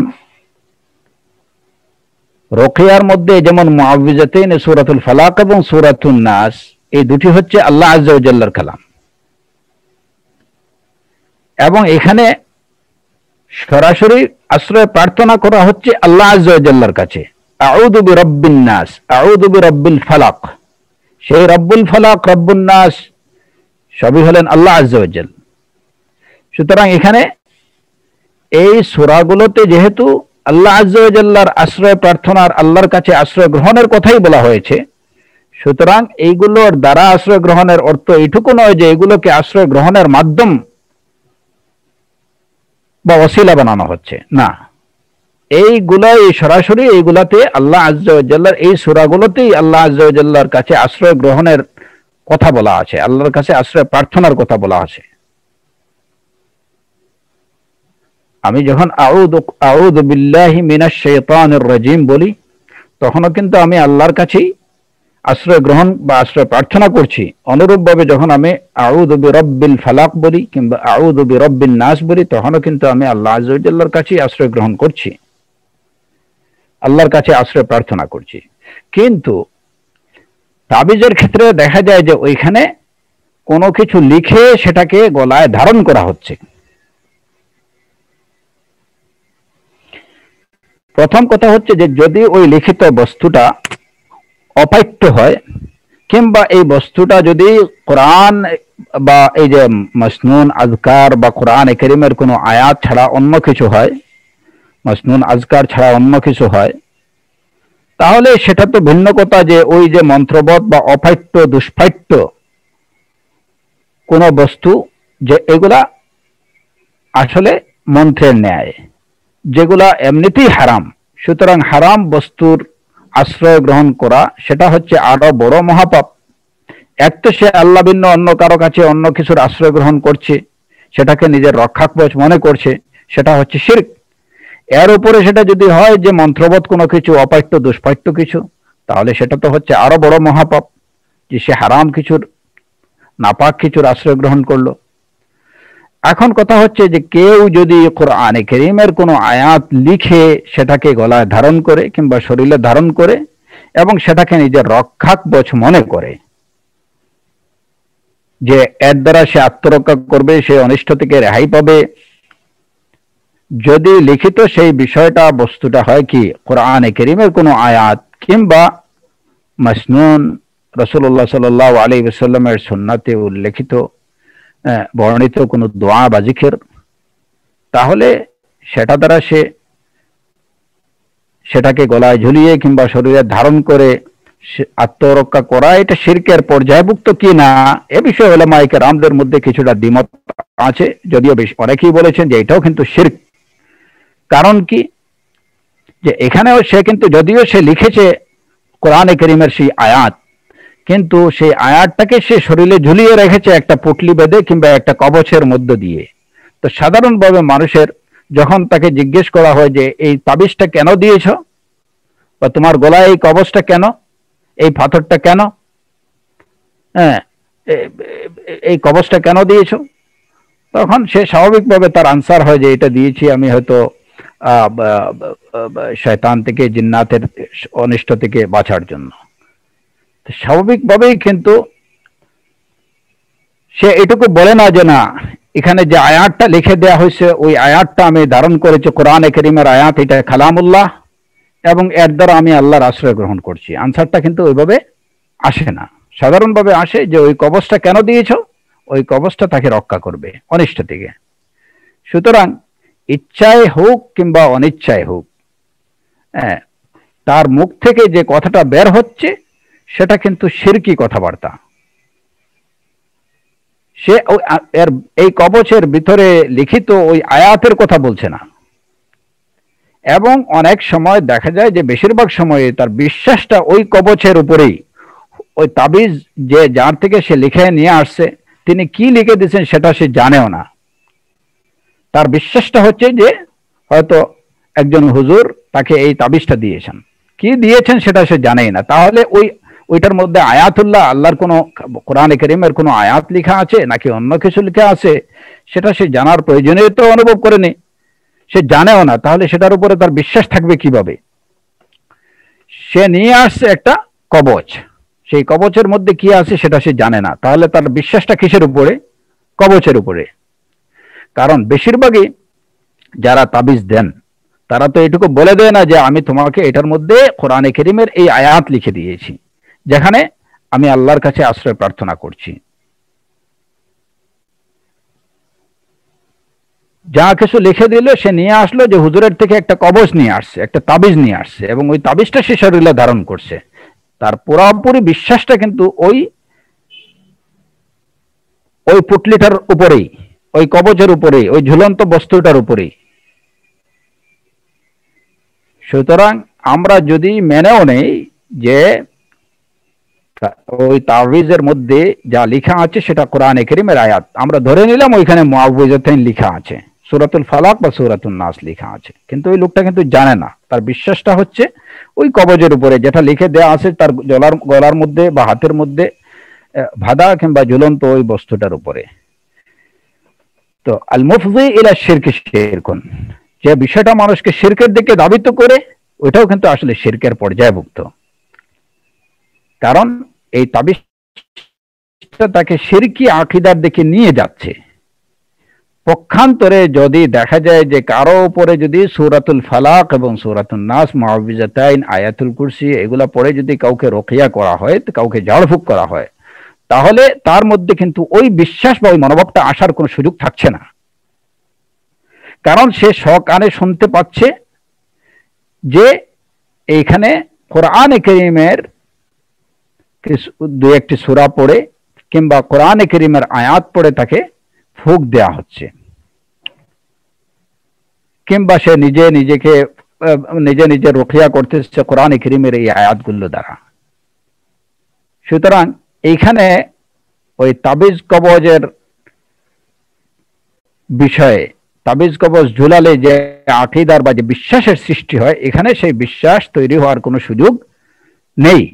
রুকিয়ার মধ্যে যেমন মুআউযিজাতাইন সূরাতুল ফালাক এবং সূরাতুন নাস এই দুটি হচ্ছে আল্লাহ আযজা ওয়া জাল্লার কালাম, এবং এখানে সরাসরি আশ্রয় প্রার্থনা করা হচ্ছে আল্লাহ আযজা ওয়া জাল্লার কাছে। আউযু বিরাব্বিন নাস, আউযু বিরাব্বিল ফালাক, সেই রব্বুল ফালাক রব্বুন নাস সবই হলেন আল্লাহ আযজা ওয়া জাল। সুতরাং এখানে এই সূরাগুলোতে যেহেতু আল্লাহ আযজা ওয়া জাল্লার আশ্রয় প্রার্থনার, আল্লাহর কাছে আশ্রয় গ্রহণের কথাই বলা হয়েছে, সুতরাং এইগুলোর দ্বারা আশ্রয় গ্রহণের অর্থ এইটুকু নয় যে এগুলোকে আশ্রয় গ্রহণের মাধ্যম বা ওসিলা বানানো হচ্ছে, না, এইগুলাই সরাসরি এইগুলাতে আল্লাহ আযজা ওয়া জাল্লার এই সূরাগুলোতেই আল্লাহ আযজা ওয়া জাল্লার কাছে আশ্রয় গ্রহণের কথা বলা আছে, আল্লাহর কাছে আশ্রয় প্রার্থনার কথা বলা আছে। আমি যখন আউযু বিল্লাহি মিনাশ শাইতানির রাজিম বলি, তখনও কিন্তু আমি আল্লাহর কাছেই আশ্রয় গ্রহণ বা আশ্রয় প্রার্থনা করছি। অনুরূপভাবে যখন আমি আউযু বিরাব্বিল ফালাক বলি কিংবা আউযু বিরাব্বিন নাস বলি, তখনও কিন্তু আমি আল্লাহ আযজা ওয়া জাল্লার কাছেই আশ্রয় গ্রহণ করছি, আল্লাহর কাছে আশ্রয় প্রার্থনা করছি। কিন্তু তাবিজের ক্ষেত্রে দেখা যায় যে ওইখানে কোনো কিছু লিখে সেটাকে গলায় ধারণ করা হচ্ছে। প্রথম কথা হচ্ছে যে যদি ওই লিখিত বস্তুটা অপাঠ্য হয় কিংবা এই বস্তুটা যদি কোরআন বা এই যে মাসনুন আজকার বা কোরআন কারীমের কোনো আয়াত ছাড়া অন্য কিছু হয়, মাসনুন আজকার ছাড়া অন্য কিছু হয়, তাহলে সেটা তো ভিন্ন কথা যে ওই যে মন্ত্রবৎ বা অপাঠ্য দুষ্পাঠ্য কোনো বস্তু, যে এগুলা আসলে মন্ত্রের ন্যায়, যেগুলা এমনিতেই হারাম, সুতরাং হারাম বস্তুর আশ্রয় গ্রহণ করা সেটা হচ্ছে আরো বড় মহাপাপ। এক তো সে আল্লাহ ভিন্ন অন্য কারো কাছে অন্য কিছুর আশ্রয় গ্রহণ করছে, সেটাকে নিজের রক্ষাকবচ মনে করছে, সেটা হচ্ছে শিরক। এর উপরে সেটা যদি হয় যে মন্ত্রবৎ কোনো কিছু, অপাঠ্য দুষ্পাঠ্য কিছু, তাহলে সেটা তো হচ্ছে আরো বড় মহাপাপ, যে সে হারাম কিছুর, নাপাক কিছুর আশ্রয় গ্রহণ করলো। এখন কথা হচ্ছে যে কেউ যদি কোরআনে কারীমের কোনো আয়াত লিখে সেটাকে গলায় ধারণ করে কিংবা শরীরে ধারণ করে এবং সেটাকে নিজের রক্ষাকবচ মনে করে যে এর দ্বারা সে আত্মরক্ষা করবে, সে অনিষ্ট থেকে রেহাই পাবে, যদি লিখিত সেই বিষয়টা বস্তুটা হয় কি কোরআনে কারীমের কোনো আয়াত কিংবা মাসনুন রাসূলুল্লাহ সাল্লাল্লাহু আলাইহি ওয়াসাল্লামের সুন্নাতে উল্লেখিত বর্ণিত কোনো দোয়া বা জিকির, তাহলে সেটা দ্বারা সে সেটাকে গলায় ঝুলিয়ে কিংবা শরীরে ধারণ করে আত্মরক্ষা করা, এটা শিরকের পর্যায়ভুক্ত কি না এ বিষয়ে উলামায়ে কেরামদের মধ্যে কিছুটা দ্বিমত আছে, যদিও অনেকেই বলেছেন যে এটাও কিন্তু শিরক। কারণ কি, যে এখানেও সে কিন্তু যদিও সে লিখেছে কোরআনে কারীমের সেই আয়াত, কিন্তু সেই আয়াতটাকে সে শরীরে ঝুলিয়ে রেখেছে একটা পুটলি বেঁধে কিংবা একটা কবচের মধ্য দিয়ে। তো সাধারণভাবে মানুষের যখন তাকে জিজ্ঞেস করা হয় যে এই তাবিজটা কেন দিয়েছ, বা তোমার গলায় এই কবচটা কেন, এই পাথরটা কেন, হ্যাঁ এই কবচটা কেন দিয়েছ, তখন সে স্বাভাবিকভাবে তার আনসার হয় যে এটা দিয়েছি আমি হয়তো শয়তান থেকে, জিন্নাতের অনিষ্ট থেকে বাঁচার জন্য। স্বাভাবিকভাবেই কিন্তু সে এটুকু বলে না যে না, এখানে যে আয়াতটা লিখে দেয়া হয়েছে ওই আয়াতটা আমি ধারণ করেছি, কোরআনে কারীমের আয়াত, এটা কালামুল্লাহ এবং এর দ্বারা আমি আল্লাহর আশ্রয় গ্রহণ করছি। আনসারটা কিন্তু ওইভাবে আসে না, সাধারণভাবে আসে যে ওই কবচটা কেন দিয়েছো, ওই কবচটা তাকে রক্ষা করবে অনিষ্ট থেকে। সুতরাং ইচ্ছায় হোক কিংবা অনিচ্ছায় হোক, হ্যাঁ, তার মুখ থেকে যে কথাটা বের হচ্ছে সেটা কিন্তু শিরকি কথাবার্তা। সে এই কবচের ভিতরে লিখিত ওই আয়াতের কথা বলছে না, এবং অনেক সময় দেখা যায় যে বেশিরভাগ সময়ে তার বিশ্বাসটা ওই কবচের উপরেই, ওই তাবিজ যে যার থেকে সে লিখে নিয়ে আসছে তিনি কি লিখে দিয়েছেন সেটা সে জানেও না। তার বিশ্বাসটা হচ্ছে যে হয়তো একজন হুজুর তাকে এই তাবিজটা দিয়েছেন, কি দিয়েছেন সেটা সে জানেই না। তাহলে ওইটার মধ্যে আয়াতুল্লাহ, আল্লাহর কোনো কোরআনে কারীমের কোনো আয়াত লেখা আছে নাকি অন্য কিছু লেখা আছে সেটা সে জানার প্রয়োজনীয়তা অনুভব করেনি, সে জানেও না, তাহলে সেটার উপরে তার বিশ্বাস থাকবে কিভাবে? সে নিয়ে আসছে একটা কবচ, সেই কবচের মধ্যে কি আছে সেটা সে জানে না, তাহলে তার বিশ্বাসটা কিসের উপরে? কবচের উপরে। কারণ বেশিরভাগই যারা তাবিজ দেন তারা তো এটুকু বলে দেয় না যে আমি তোমাকে এটার মধ্যে কোরআনে কারীমের এই আয়াত লিখে দিয়েছি যেখানে আমি আল্লাহর কাছে আশ্রয় প্রার্থনা করছি। যা কিছু লিখে দিল সে নিয়ে আসলো যে হুজুরের থেকে একটা কবজ নিয়ে আসছে, একটা তাবিজ নিয়ে আসছে এবং ওই তাবিজটা সে শরীরে ধারণ করছে। তার পুরোপুরি বিশ্বাসটা কিন্তু ওই পুটলিটার উপরেই, ওই কবজের উপরেই, ওই ঝুলন্ত বস্তুটার উপরেই। সুতরাং আমরা যদি মেনেও নেই যে ওই তাবিজের মধ্যে যা লেখা আছে সেটা কোরআনে কারীমের আয়াত, আমরা ধরে নিলাম ওইখানে মুআউযযাতাইন লেখা আছে, সূরাতুল ফালাক বা সূরাতুন নাস লেখা আছে, কিন্তু ওই লোকটা কিন্তু জানে না, তার বিশ্বাসটা হচ্ছে ওই কবজের উপরে যেটা লিখে দেওয়া আছে তার গলার মধ্যে বা হাতের মধ্যে ভাদা কিংবা ঝুলন্ত ওই বস্তুটার উপরে। তো আল মুফযি ইলা শিরক শিরকুন, যে বিষয়টা মানুষকে শিরকের দিকে ধাবিত করে ওইটাও কিন্তু আসলে শিরকের পর্যায়ভুক্ত, কারণ এই তাবিজটা তাকে শিরকি আকীদার দিকে নিয়ে যাচ্ছে। পক্ষান্তরে যদি দেখা যায় যে কারো উপরে যদি সূরাতুল ফালাক এবং সূরাতুন নাস, মুআউযযাতাইন, আয়াতুল কুরসি এগুলা পড়ে যদি কাউকে রুকিয়া করা হয়, কাউকে ঝাড়ফুঁক করা হয়, তাহলে তার মধ্যে কিন্তু ওই বিশ্বাস বা ওই মনোভাবটা আসার কোনো সুযোগ থাকছে না, কারণ সে সকানে শুনতে পাচ্ছে যে এইখানে কোরআনে কারীমের দু একটি সূরা পড়ে কিংবা কোরআনে কারীমের আয়াত পড়ে তাকে ফুঁক দেয়া হচ্ছে, কিংবা সে নিজে নিজে রুকিয়া করতেছে কোরআনে কারীমের এই আয়াতগুলো দ্বারা। সুতরাং এইখানে ওই তাবিজ কবজের বিষয়ে, তাবিজ কবজ ঝুলালে যে আকীদার বা যে বিশ্বাসের সৃষ্টি হয়, এখানে সেই বিশ্বাস তৈরি হওয়ার কোনো সুযোগ নেই।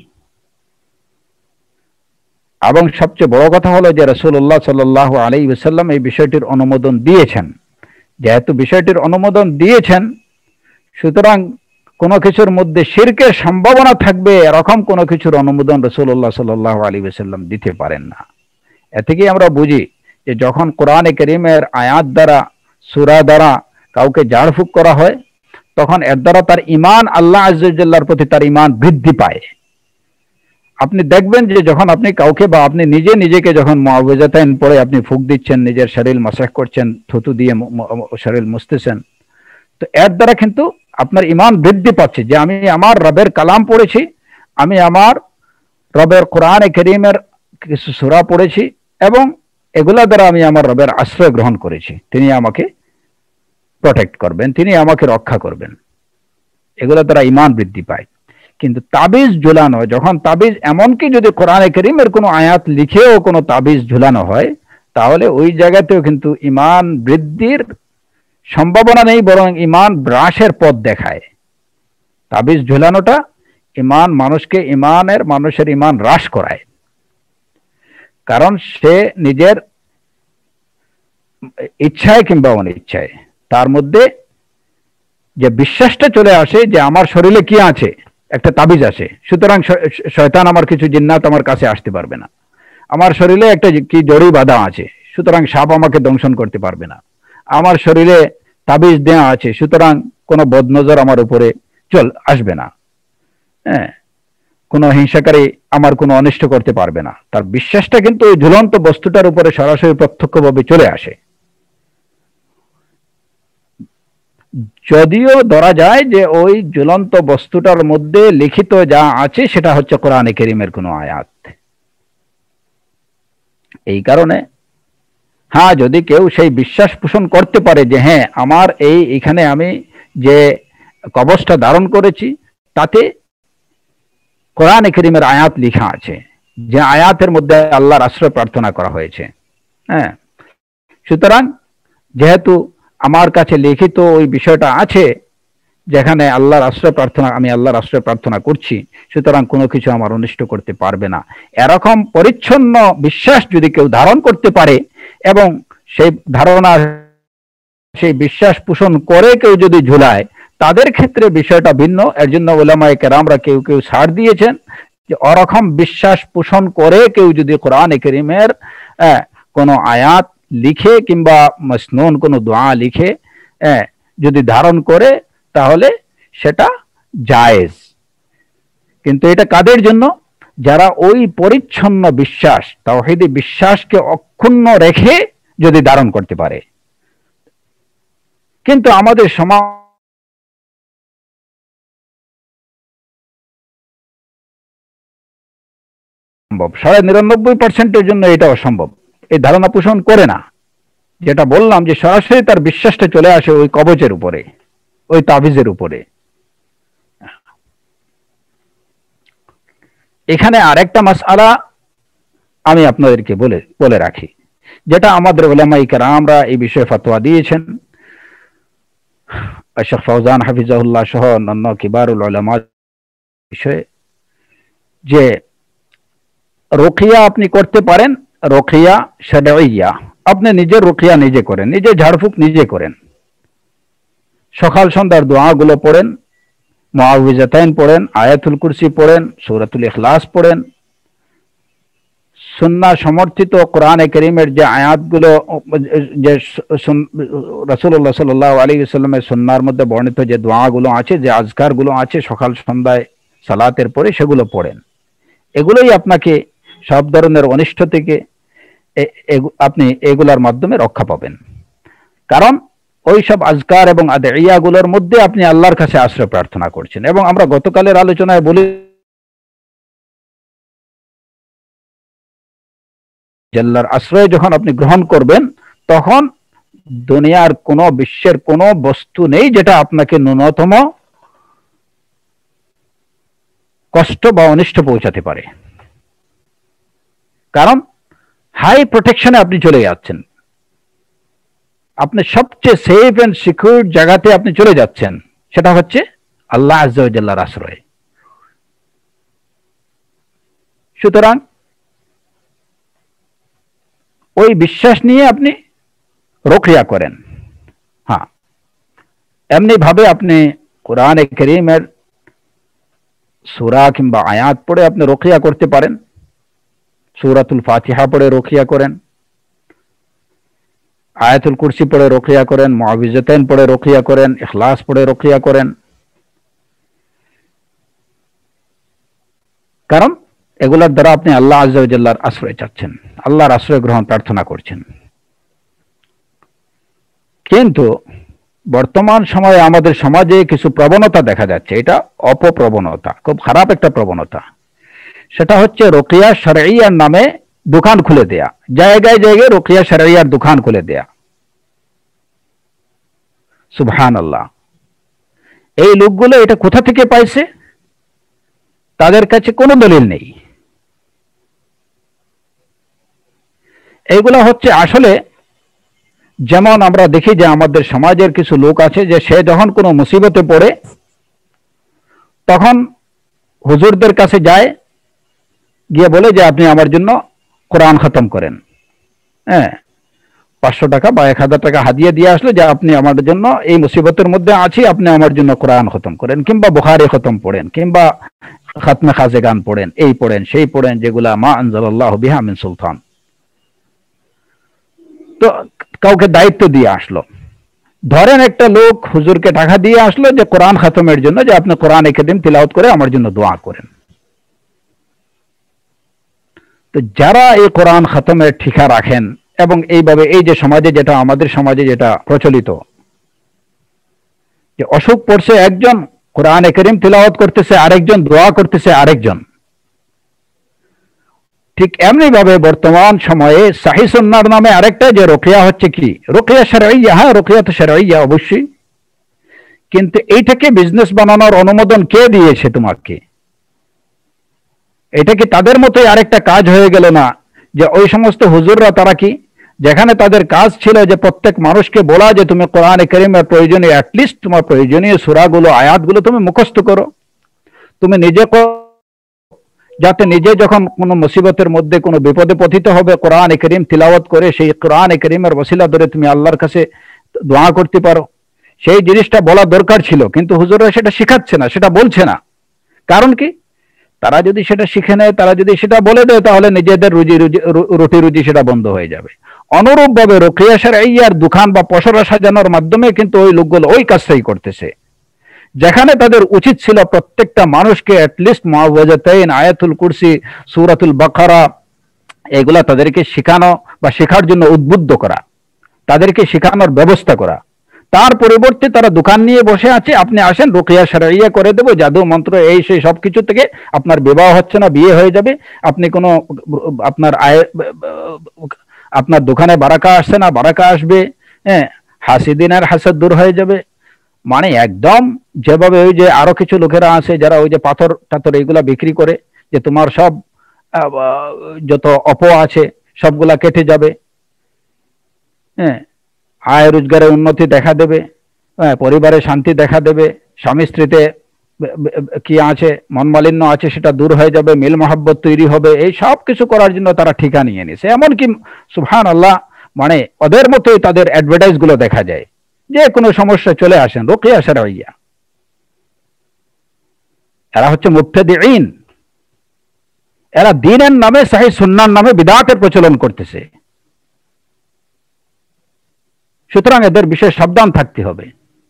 এবং সবচেয়ে বড় কথা হলো যে রাসূলুল্লাহ সাল্লাল্লাহু আলাইহি ওয়াসাল্লাম এই বিষয়টির অনুমোদন দিয়েছেন। যেহেতু বিষয়টির অনুমোদন দিয়েছেন, সুতরাং কোনো কিছুর মধ্যে শিরকের সম্ভাবনা থাকবে এরকম কোনো কিছুর অনুমোদন রাসূলুল্লাহ সাল্লাল্লাহু আলাইহি ওয়াসাল্লাম দিতে পারেন না। এ থেকেই আমরা বুঝি যে যখন কোরআনে কারীমের আয়াত দ্বারা, সূরা দ্বারা কাউকে ঝাড়ফুঁক করা হয়, তখন এর দ্বারা তার ঈমান আল্লাহ আযজা ওয়া জাল্লার প্রতি তার ঈমান বৃদ্ধি পায়। আপনি দেখবেন যে যখন আপনি কাউকে বা আপনি নিজেকে যখন মুআউযযাতাইন পড়ে আপনি ফুঁক দিচ্ছেন, নিজের শরীর মাসাহ করছেন, থুতু দিয়ে শরীর মুছতেছেন, তো এর দ্বারা কিন্তু আপনার ঈমান বৃদ্ধি পাচ্ছে যে আমি আমার রবের কালাম পড়েছি, আমি আমার রবের কোরআনে কারীমের কিছু সূরা পড়েছি এবং এগুলা দ্বারা আমি আমার রবের আশ্রয় গ্রহণ করেছি, তিনি আমাকে প্রোটেক্ট করবেন, তিনি আমাকে রক্ষা করবেন, এগুলা দ্বারা ঈমান বৃদ্ধি পায়। কিন্তু তাবিজ ঝুলানো, যখন তাবিজ এমনকি যদি কোরআনে কারীমের কোনো আয়াত লিখেও কোনো তাবিজ ঝুলানো হয়, তাহলে ওই জায়গাতেও কিন্তু ঈমান বৃদ্ধির সম্ভাবনা নেই, বরং ঈমান হ্রাসের পথ দেখায়। তাবিজ ঝুলানোটা মানুষের ঈমান হ্রাস করায়, কারণ সে নিজের ইচ্ছায় কিংবা অনিচ্ছায় তার মধ্যে যে বিশ্বাসটা চলে আসে যে আমার শরীরে কি আছে, একটা তাবিজ আছে, সুতরাং শয়তান আমার কিছু জিন্নাত আমার কাছে আসতে পারবে না, আমার শরীরে একটা কি জড়ি বাঁধা আছে, সুতরাং সাপ আমাকে দংশন করতে পারবে না, আমার শরীরে তাবিজ দেয়া আছে, সুতরাং কোনো বদনজর আমার উপরে আসবে না, হ্যাঁ, কোনো হিংসাকারী আমার কোনো অনিষ্ট করতে পারবে না। তার বিশ্বাসটা কিন্তু ওই ঝুলন্ত বস্তুটার উপরে সরাসরি প্রত্যক্ষভাবে চলে আসে। যদিও ধরা যায় যে ওই ঝুলন্ত বস্তুটার মধ্যে লিখিত যা আছে সেটা হচ্ছে কোরআনে কারীমের কোনো আয়াত। এই কারণে হ্যাঁ, যদি কেউ সেই বিশ্বাস পোষণ করতে পারে যে হ্যাঁ আমার এখানে আমি যে কবজটা ধারণ করেছি তাতে কোরআনে কারীমের আয়াত লেখা আছে, যে আয়াতের মধ্যে আল্লাহর আশ্রয় প্রার্থনা করা হয়েছে, হ্যাঁ, সুতরাং যেহেতু আমার কাছে লিখিত ওই বিষয়টা আছে যেখানে আমি আল্লাহর আশ্রয় প্রার্থনা করছি, সুতরাং কোনো কিছু আমার অনিষ্ট করতে পারবে না, এরকম পরিচ্ছন্ন বিশ্বাস যদি কেউ ধারণ করতে পারে এবং সেই ধারণা, সেই বিশ্বাস পোষণ করে কেউ যদি ঝুলায়, তাদের ক্ষেত্রে বিষয়টা ভিন্ন। এর জন্য উলামায়ে কেরামরা কেউ ছাড় দিয়েছেন যে ওরকম বিশ্বাস পোষণ করে কেউ যদি কোরআনে কারীমের কোনো আয়াত লিখে কিংবা মাসনুন কোনো দোয়া লিখে যদি ধারণ করে তাহলে সেটা জায়েজ। কিন্তু এটা কাদের জন্য? যারা ওই পরিচ্ছন্ন বিশ্বাস, তাওহীদি বিশ্বাসকে অক্ষুণ্ণ রেখে যদি ধারণ করতে পারে। কিন্তু আমাদের সমাজ সম্ভব, 99.99% জন্য এটা অসম্ভব, এই ধারণা পোষণ করে না। যেটা বললাম যে সরাসরি তার বিশ্বাসটা চলে আসে ওই কবচের উপরে, ওই তাবিজের উপরে। এখানে আরেকটা মাসআলা আমি আপনাদেরকে বলে রাখি, যেটা আমাদের উলামায়ে কেরামরা এই বিষয়ে ফতোয়া দিয়েছেন। শেখ ফাউজান হাফিজাহুল্লাহ সহ অন্যান্য কিবারুল উলামা বিষয়ে, যে রুকিয়া আপনি করতে পারেন, রুকিয়া শারঈয়া, আপনি নিজে রুকিয়া নিজে করেন, নিজে ঝাড়ফুঁক নিজে করেন, সকাল সন্ধ্যার দোয়াগুলো পড়েন, মুআউযিজাতাইন পড়েন, আয়াতুল কুরসি পড়েন, সূরাতুল ইখলাস পড়েন, সুন্নাহ সমর্থিত কোরআনে কারীমের যে আয়াতগুলো, যে রাসূলুল্লাহ সাল্লাল্লাহু আলাইহি ওয়াসাল্লামের সুন্নাহর মধ্যে বর্ণিত যে দোয়াগুলো আছে, যে আজকারগুলো আছে সকাল সন্ধ্যায় সালাতের পরে, সেগুলো পড়েন। এগুলোই আপনাকে সব ধরনের অনিষ্ট থেকে আপনি এগুলোর মাধ্যমে রক্ষা পাবেন। কারণ ওই সব আজকার এবং আদিয়াগুলোর মধ্যে আপনি আল্লাহর কাছে আশ্রয় প্রার্থনা করছেন। এবং আমরা গতকালের আলোচনায় বলি, আল্লাহর আশ্রয় যখন আপনি গ্রহণ করবেন, তখন দুনিয়ার কোনো, বিশ্বের কোনো বস্তু নেই যেটা আপনাকে ন্যূনতম কষ্ট বা অনিষ্ট পৌঁছাতে পারে। কারণ হাই প্রোটেকশনে আপনি চলে যাচ্ছেন, আপনি সবচেয়ে সেফ এন্ড সিকিউর জায়গাতে আপনি চলে যাচ্ছেন, সেটা হচ্ছে আল্লাহ আযজা ওয়া জাল্লার আশ্রয়। সুতরাং ওই বিশ্বাস নিয়ে আপনি রুকিয়া করেন। হ্যাঁ, এমনি ভাবে আপনি কোরআনে কারীমের সূরা কিংবা আয়াত পড়ে আপনি রুকিয়া করতে পারেন। সূরাতুল ফাতিহা পড়ে রুকিয়া করেন, আয়াতুল কুরসি পড়ে রুকিয়া করেন, মুআউযিজাতাইন পড়ে রুকিয়া করেন, ইখলাস পড়ে রুকিয়া করেন। কারণ এগুলোর দ্বারা আপনি আল্লাহ আযজা ওয়া জাল্লার আশ্রয় চাচ্ছেন, আল্লাহর আশ্রয় গ্রহণ প্রার্থনা করছেন। কিন্তু বর্তমান সময়ে আমাদের সমাজে কিছু প্রবণতা দেখা যাচ্ছে, এটা অপপ্রবণতা, খুব খারাপ একটা প্রবণতা। সেটা হচ্ছে রুকিয়া শারঈয়ার নামে দোকান খুলে দেয়া, জায়গায় জায়গায় রুকিয়া শারঈয়ার দোকান খুলে দেয়া। সুবহানাল্লাহ। এই লোকগুলো এটা কোথা থেকে পাইছে? তাদের কাছে কোনো দলিল নেই। এইগুলা হচ্ছে আসলে, যেমন আমরা দেখি যে আমাদের সমাজের কিছু লোক আছে, যে সে যখন কোনো মুসিবতে পড়ে তখন হুজুরদের কাছে যায়, গিয়ে বলে যে আপনি আমার জন্য কোরআন খতম করেন। হ্যাঁ, 500 টাকা বা 1000 টাকা হাদিয়া দিয়ে আসলো, যে আপনি আমার জন্য এই মুসিবতের মধ্যে আছি, আপনি আমার জন্য কোরআন খতম করেন, কিংবা বুখারী খতম পড়েন, কিংবা খাতমে খাজেগান পড়েন, এই পড়েন সেই পড়েন, যেগুলা মা আনজালাল্লাহু বিহা মিন সুলতান। তো কাউকে দায়িত্ব দিয়ে আসলো, ধরেন একটা লোক হুজুরকে টাকা দিয়ে আসলো যে কোরআন খতমের জন্য, যে আপনি কোরআনে কারীম তিলাওয়াত করে আমার জন্য দোয়া করেন। তো যারা এই কোরআন খতমের ঠিকা রাখেন, এবং এইভাবে এই যে সমাজে, যেটা আমাদের সমাজে যেটা প্রচলিত, যে অসুখ পড়ছে একজন, কোরআনে কারীম তিলাওয়াত করতেছে আরেকজন, দোয়া করতেছে আরেকজন। ঠিক এমনি ভাবে বর্তমান সময়ে সহিহ সুন্নাহর নামে আরেকটা, যে রুকিয়া হচ্ছে কি, রুকিয়া শারঈয়া। হ্যাঁ, রুকিয়া তো শারঈয়া অবশ্যই, কিন্তু এইটাকে বিজনেস বানানোর অনুমোদন কে দিয়েছে তোমাকে? এটা কি তাদের মতোই আরেকটা কাজ হয়ে গেল না? যে ওই সমস্ত হুজুররা, তারা কি, যেখানে তাদের কাজ ছিল যে প্রত্যেক মানুষকে বলা যে তুমি কোরআনে কারীমের প্রয়োজনীয়, অ্যাটলিস্ট তোমার প্রয়োজনীয় সূরাগুলো, আয়াতগুলো তুমি মুখস্থ করো, তুমি নিজে, যাতে নিজে যখন কোনো মুসিবতের মধ্যে, কোনো বিপদে পতিত হবে, কোরআনে কারীম তিলাওয়াত করে সেই কোরআনে কারীমের ওসিলা ধরে তুমি আল্লাহর কাছে দোয়া করতে পারো। সেই জিনিসটা বলা দরকার ছিল, কিন্তু হুজুররা সেটা শিখাচ্ছে না, সেটা বলছে না। কারণ কি? তারা যদি সেটা শিখে নেয়, তারা যদি সেটা বলে দেয়, তাহলে নিজেদের রুটি রুজি সেটা বন্ধ হয়ে যাবে। অনুরূপভাবে রুকিয়া শারঈয়ার দোকান বা পসরা সাজানোর মাধ্যমে কিন্তু ওই লোকগুলো ওই কাজটাই করতেছে, যেখানে তাদের উচিত ছিল প্রত্যেকটা মানুষকে অ্যাটলিস্ট মুআওয়াযাতাইন, আয়াতুল কুরসি, সূরাতুল বাকারা এগুলা তাদেরকে শেখানো বা শেখার জন্য উদ্বুদ্ধ করা, তাদেরকে শেখানোর ব্যবস্থা করা। তার পরিবর্তে তারা দোকান নিয়ে বসে আছে, আপনি আসেন রুকিয়া শারঈয়া করে দেবো, জাদু মন্ত্র এই সেই সবকিছু থেকে আপনার বিবাহ হচ্ছে না, বিয়ে হয়ে যাবে, আপনি কোনো আপনার আপনার দোকানে বারাকা আসছে না, বারাকা আসবে, হ্যাঁ, হাসিদিনের হাসাদ দূর হয়ে যাবে। মানে একদম যেভাবে ওই যে আরো কিছু লোকেরা আছে যারা ওই যে পাথর টাথর এইগুলা বিক্রি করে, যে তোমার সব যত আছে সবগুলা কেটে যাবে, হ্যাঁ, আয় রোজগারে উন্নতি দেখা দেবে, হ্যাঁ, পরিবারে শান্তি দেখা দেবে, স্বামী স্ত্রীতে কি আছে মন মালিন্য আছে সেটা দূর হয়ে যাবে, মিল মহাব্বত তৈরি হবে, এই সব কিছু করার জন্য তারা ঠিকা নিয়ে নিছে। এমনকি সুবহানাল্লাহ, মানে ওদের মতোই তাদের অ্যাডভার্টাইজ গুলো দেখা যায়, যে কোনো সমস্যা চলে আসেন রুকিয়া শারঈয়া। এরা হচ্ছে মুবতাদিঈন, এরা দ্বীনের নামে সহিহ সুন্নাহর নামে বিদআতের প্রচলন করতেছে। সুতরাং এদের বিশেষ সাবধান থাকতে হবে।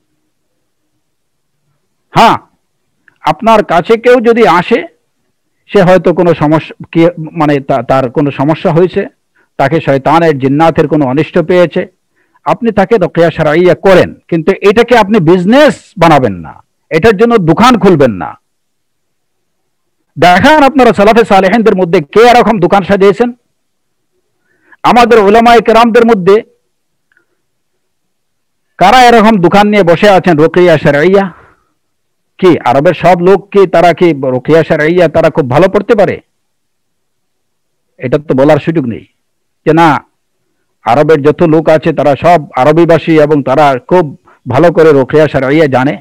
হ্যাঁ, আপনার কাছে কেউ যদি আসে, সে হয়তো কোনো সমস্যা মানে তার কোনো সমস্যা হয়েছে, তাকে শয়তানের জিন্নাতের কোনো অনিষ্ট পেয়েছে, আপনি তাকে রুকিয়া শারঈয়া করেন, কিন্তু এটাকে আপনি বিজনেস বানাবেন না, এটার জন্য দোকান খুলবেন না। দেখান আপনারা সালাফে সালেহিনদের মধ্যে কে এরকম দোকান সাজিয়েছেন? আমাদের উলামায়ে কেরামদের মধ্যে কারা এরকম দোকান নিয়ে বসে আছেন রুকিয়া শারঈয়া? কি আরবের সব লোক কি তারা কি রুকিয়া শারঈয়া তারা খুব ভালো পড়তে পারে? এটা তো বলার সুযোগ নেই যে না, আরবের যত লোক আছে তারা সব আরবিভাষী এবং তারা খুব ভালো করে রুকিয়া শারঈয়া জানে।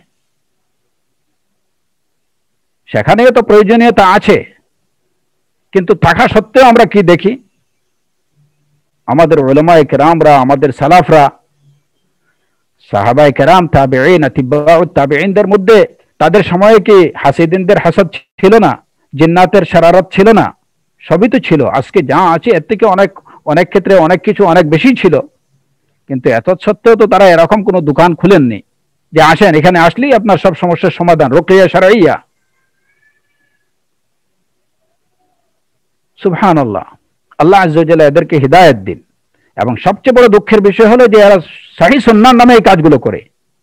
সেখানেও তো প্রয়োজনীয়তা আছে, কিন্তু থাকা সত্ত্বেও আমরা কি দেখি, আমাদের উলামায়ে কেরামরা, আমাদের সালাফরা, সাহাবায়ে কেরাম, তাবেঈন, আতিবাউত তাবেঈনদের মধ্যে তাদের সময়ে কি হাসিদিনদের হাসাদ ছিল না? জিন্নাতের শারারত ছিল না? সবই তো ছিল। আজকে যা আছে এর থেকে অনেক অনেক ক্ষেত্রে অনেক কিছু অনেক বেশি ছিল, কিন্তু এত সত্ত্বেও তো তারা এরকম কোনো দোকান খুলেননি যে আসেন এখানে আসলেই আপনার সব সমস্যার সমাধান, রুকিয়া শারঈয়া। সুবহানাল্লাহ, আল্লাহ আযজা ওয়া জাল্লা এদেরকে হিদায়াত দিন। এবং সবচেয়ে বড় দুঃখের বিষয় হলো যে এরা সহিহ সুন্নাহর নামে এই কাজগুলো করে।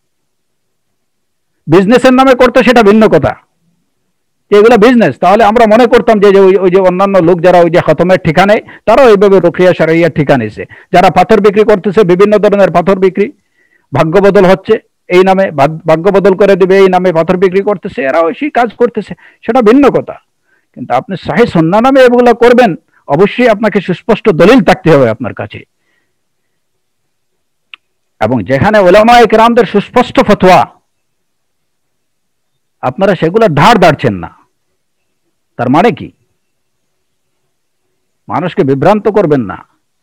বিজনেসের নামে করতে সেটা ভিন্ন কথা, এগুলো বিজনেস। তাহলে আমরা মনে করতাম যে ওই যে অন্যান্য লোক যারা ওই যে খতমের ঠিকানে, তারাও এইভাবে রুকিয়া শারঈয়ার ঠিকা নিছে। যারা পাথর বিক্রি করতেছে, বিভিন্ন ধরনের পাথর বিক্রি, ভাগ্য বদল হচ্ছে এই নামে, ভাগ্য বদল করে দিবে এই নামে পাথর বিক্রি করতেছে, এরাও সেই কাজ করতেছে, সেটা ভিন্ন কথা। কিন্তু আপনি সহিহ সুন্নাহ নামে এগুলো করবেন, অবশ্যই আপনাকে সুস্পষ্ট দলিল থাকতে হবে আপনার কাছে। এবং যেখানে উলামায়ে কেরামদের সুস্পষ্ট ফতোয়া, আপনারা সেগুলো ধার ধারছেন না। তার মানে কি? মানুষকে বিভ্রান্ত করবেন না।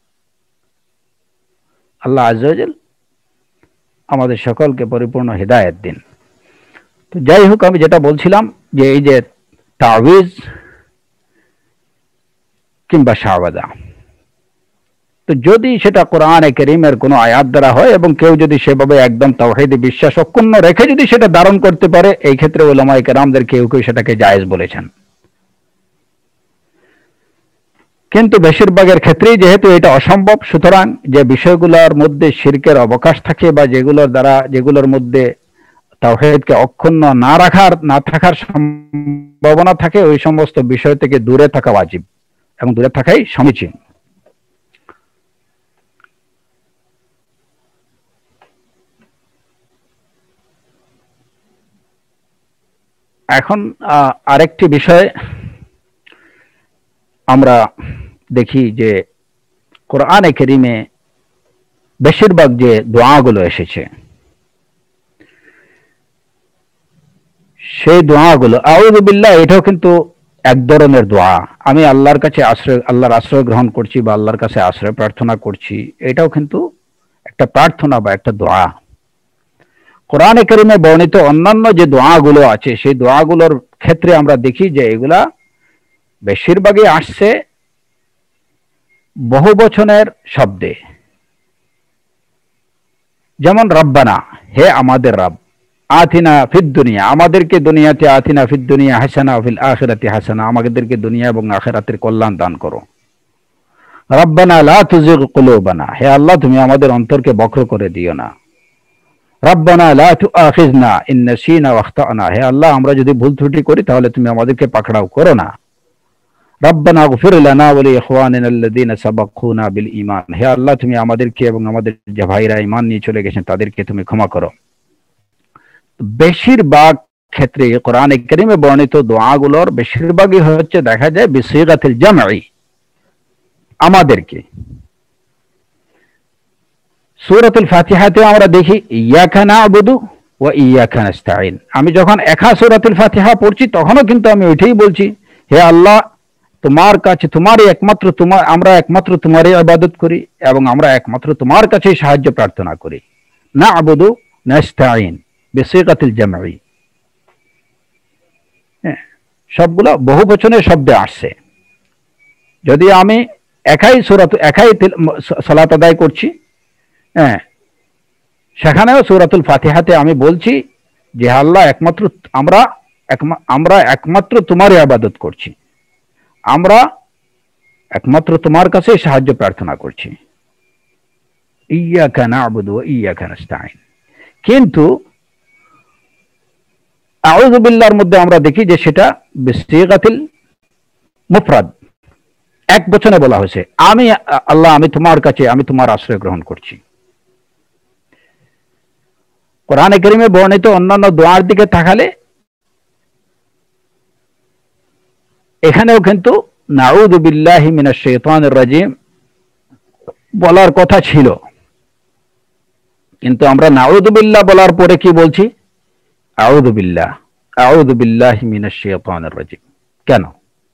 আল্লাহ আযজা ওয়া জাল আমাদের সকলকে পরিপূর্ণ হিদায়াত দিন। তো যাই হোক, আমি যেটা বলছিলাম যে এই যে তাওয়িজ কিংবা শাওয়াদা, তো যদি সেটা কোরআনে কারীমের কোনো আয়াত দ্বারা হয় এবং কেউ যদি সেভাবে একদম তাওহীদে বিশ্বাস অক্ষুণ্ণ রেখে যদি সেটা ধারণ করতে পারে, এই ক্ষেত্রে উলামায়ে কেরামদের কেউ কেউ সেটাকে জায়েজ বলেছেন। কিন্তু বেশিরভাগের ক্ষেত্রেই যেহেতু এটা অসম্ভব, সুতরাং যে বিষয়গুলোর মধ্যে শিরকের অবকাশ থাকে বা যেগুলোর মধ্যে তাওহীদকে অক্ষুণ্ণ না থাকার সম্ভাবনা থাকে, ওই সমস্ত বিষয় থেকে দূরে থাকা ওয়াজিব এবং দূরে থাকাই সমীচীন। এখন আরেকটি বিষয় আমরা দেখি যে কোরআনে কারীমে বেশিরভাগ যে দোয়াগুলো এসেছে, সেই দোয়াগুলো আউযু বিল্লাহ, এটাও কিন্তু এক ধরনের দোয়া। আমি আল্লাহর আশ্রয় গ্রহণ করছি বা আল্লাহর কাছে আশ্রয় প্রার্থনা করছি, এটাও কিন্তু একটা প্রার্থনা বা একটা দোয়া। কোরআনে কারীমে বর্ণিত অন্যান্য যে দোয়াগুলো আছে, সেই দোয়াগুলোর ক্ষেত্রে আমরা দেখি যে এগুলা বেশিরভাগই আসছে বহুবচনের শব্দে, যেমন রব্বানা, হে আমাদের রব, আতিনা ফিদ দুনিয়া, আমাদেরকে দুনিয়াতে, আতিনা ফিদ দুনিয়া হাসানা ফিল আখিরাতি হাসানা, আমাদেরকে দুনিয়া এবং আখিরাতের কল্যাণ দান করো। রব্বানা লা তুজিগ কুলুবানা, হে আল্লাহ তুমি আমাদের অন্তরকে বক্র করে দিও না। রব্বানা লা তুআখিযনা ইন নাসিনা ওয়া আখতানা, হে আল্লাহ আমরা যদি ভুল ত্রুটি করি তাহলে তুমি আমাদেরকে পাকড়াও করো না। রব্বানা ইগফির লানা ওয়া লিইখওয়ানিনা আল্লাযীনা সাবাকুনা বিল ঈমান, হে আল্লাহ তুমি আমাদেরকে এবং আমাদের যে ভাইরা ঈমান নিয়ে চলে গেছেন তাদেরকে তুমি ক্ষমা করো। বেশিরভাগ ক্ষেত্রে কোরআনে কারীমে বর্ণিত দোয়াগুলোর বেশিরভাগই হচ্ছে দেখা যায় বিসিগাতিল জামঈ, আমাদেরকে। সূরাতুল ফাতিহাতে আমরা দেখি ইয়াকা না'বুদু ওয়া ইয়াকা নাস্তাঈন, আমি যখন একা সূরাতুল ফাতিহা পড়ছি তখনও কিন্তু আমি ওইটাই বলছি, হে আল্লাহ তোমার কাছে, তোমারই একমাত্র, আমরা একমাত্র তোমারই ইবাদত করি এবং আমরা একমাত্র তোমার কাছেই সাহায্য প্রার্থনা করি। না'বুদু নাস্তাঈন বিসিগাতিল জামঈ, সবগুলো বহু বচনের শব্দে আসছে। যদি আমি একাই সালাত আদায় করছি, সেখানেও সূরাতুল ফাতিহাতে আমি বলছি যে আল্লাহ একমাত্র, আমরা একমাত্র তোমারই ইবাদত করছি, আমরা একমাত্র তোমার কাছে সাহায্য প্রার্থনা করছি। ইয়াকা না'বুদু ওয়া ইয়াকা নাস্তাঈন। কিন্তু আউযু বিল্লাহর মধ্যে আমরা দেখি যে সেটা বিসিগাতিল মুফরাদ, এক বচনে বলা হয়েছে, আমি আল্লাহ, আমি তোমার কাছে, আমি তোমার আশ্রয় গ্রহণ করছি। কোরআনে কারীমে বর্ণিত অন্যান্য দোয়ার দিকে তাকালে এখানেও কিন্তু নাউযু বিল্লাহি মিনাশ শাইতানির রাজিম বলার কথা ছিল, কিন্তু আমরা নাউযু বিল্লাহ বলার পরে কি বলছি? আউযু বিল্লাহি মিনাশ শাইতানির রাজিম। কেন?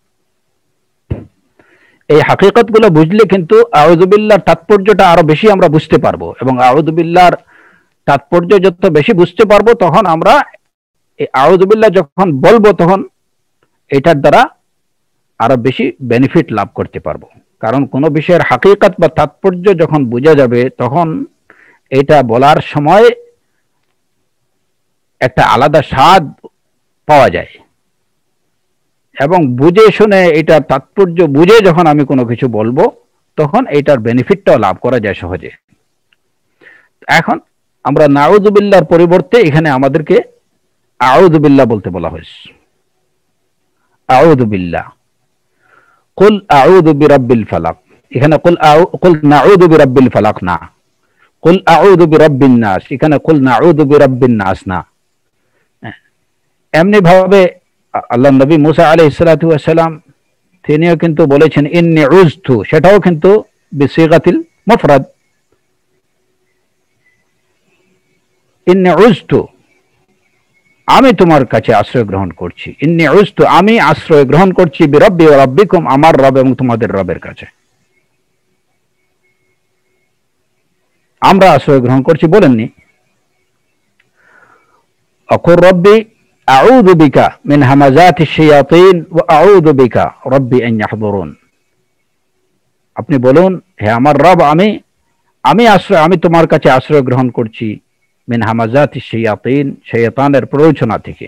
এই হাকিকতগুলো বুঝলে কিন্তু আউযু বিল্লাহর তাৎপর্যটা আরো বেশি আমরা বুঝতে পারবো, এবং আউযু বিল্লাহর তাৎপর্য যত বেশি বুঝতে পারবো তখন আমরা এই আউযু বিল্লাহ যখন বলবো তখন এটার দ্বারা আরো বেশি বেনিফিট লাভ করতে পারবো। কারণ কোন বিষয়ের হাকিকত বা তাৎপর্য যখন বোঝা যাবে তখন এটা বলার সময় একটা আলাদা স্বাদ পাওয়া যায়, এবং বুঝে শুনে এটা তাৎপর্য বুঝে যখন আমি কোনো কিছু বলবো তখন এটার বেনিফিটটাও লাভ করা যায় সহজে। এখন আমরা নাউযু বিল্লাহর পরিবর্তে এখানে আমাদেরকে আউযু বিল্লাহ বলতে বলা হয়েছে। আউযু বিল্লাহ, কুল আউযু বিরাব্বিল ফালাক, এখানে কুল নাউযু বিরাব্বিল ফালাক না, কুল আউযু বিরাব্বিন নাস, এখানে কুল নাউযু বিরাব্বিন নাস না। এমনি ভাবে আল্লাহ নবী মুসা আলাইহিস সালাতু ওয়াস সালাম তিনিও কিন্তু বলেছেন ইন্নী উযতু, সেটাও কিন্তু বিসিগাতিল মুফরাদ। ইন্নী উযতু, আমি তোমার কাছে আশ্রয় গ্রহণ করছি। ইন্নী উযতু, আমি আশ্রয় গ্রহণ করছি বিরব্বি ওয়া রাব্বিকুম, আমার রব এবং তোমাদের রবের কাছে আমরা আশ্রয় গ্রহণ করছি বলেননি। আকুর রব্বি আউযু বিকা মিন হামাযাতিশ শায়াতিন ওয়া আউযু বিকা রব্বি আন ইয়াহযুরুন, আপনি বলুন হে আমার রব, আমি তোমার কাছে আশ্রয় গ্রহণ করছি মিন হামাযাতিশ শায়াতিন, শয়তানের প্ররোচনা থেকে।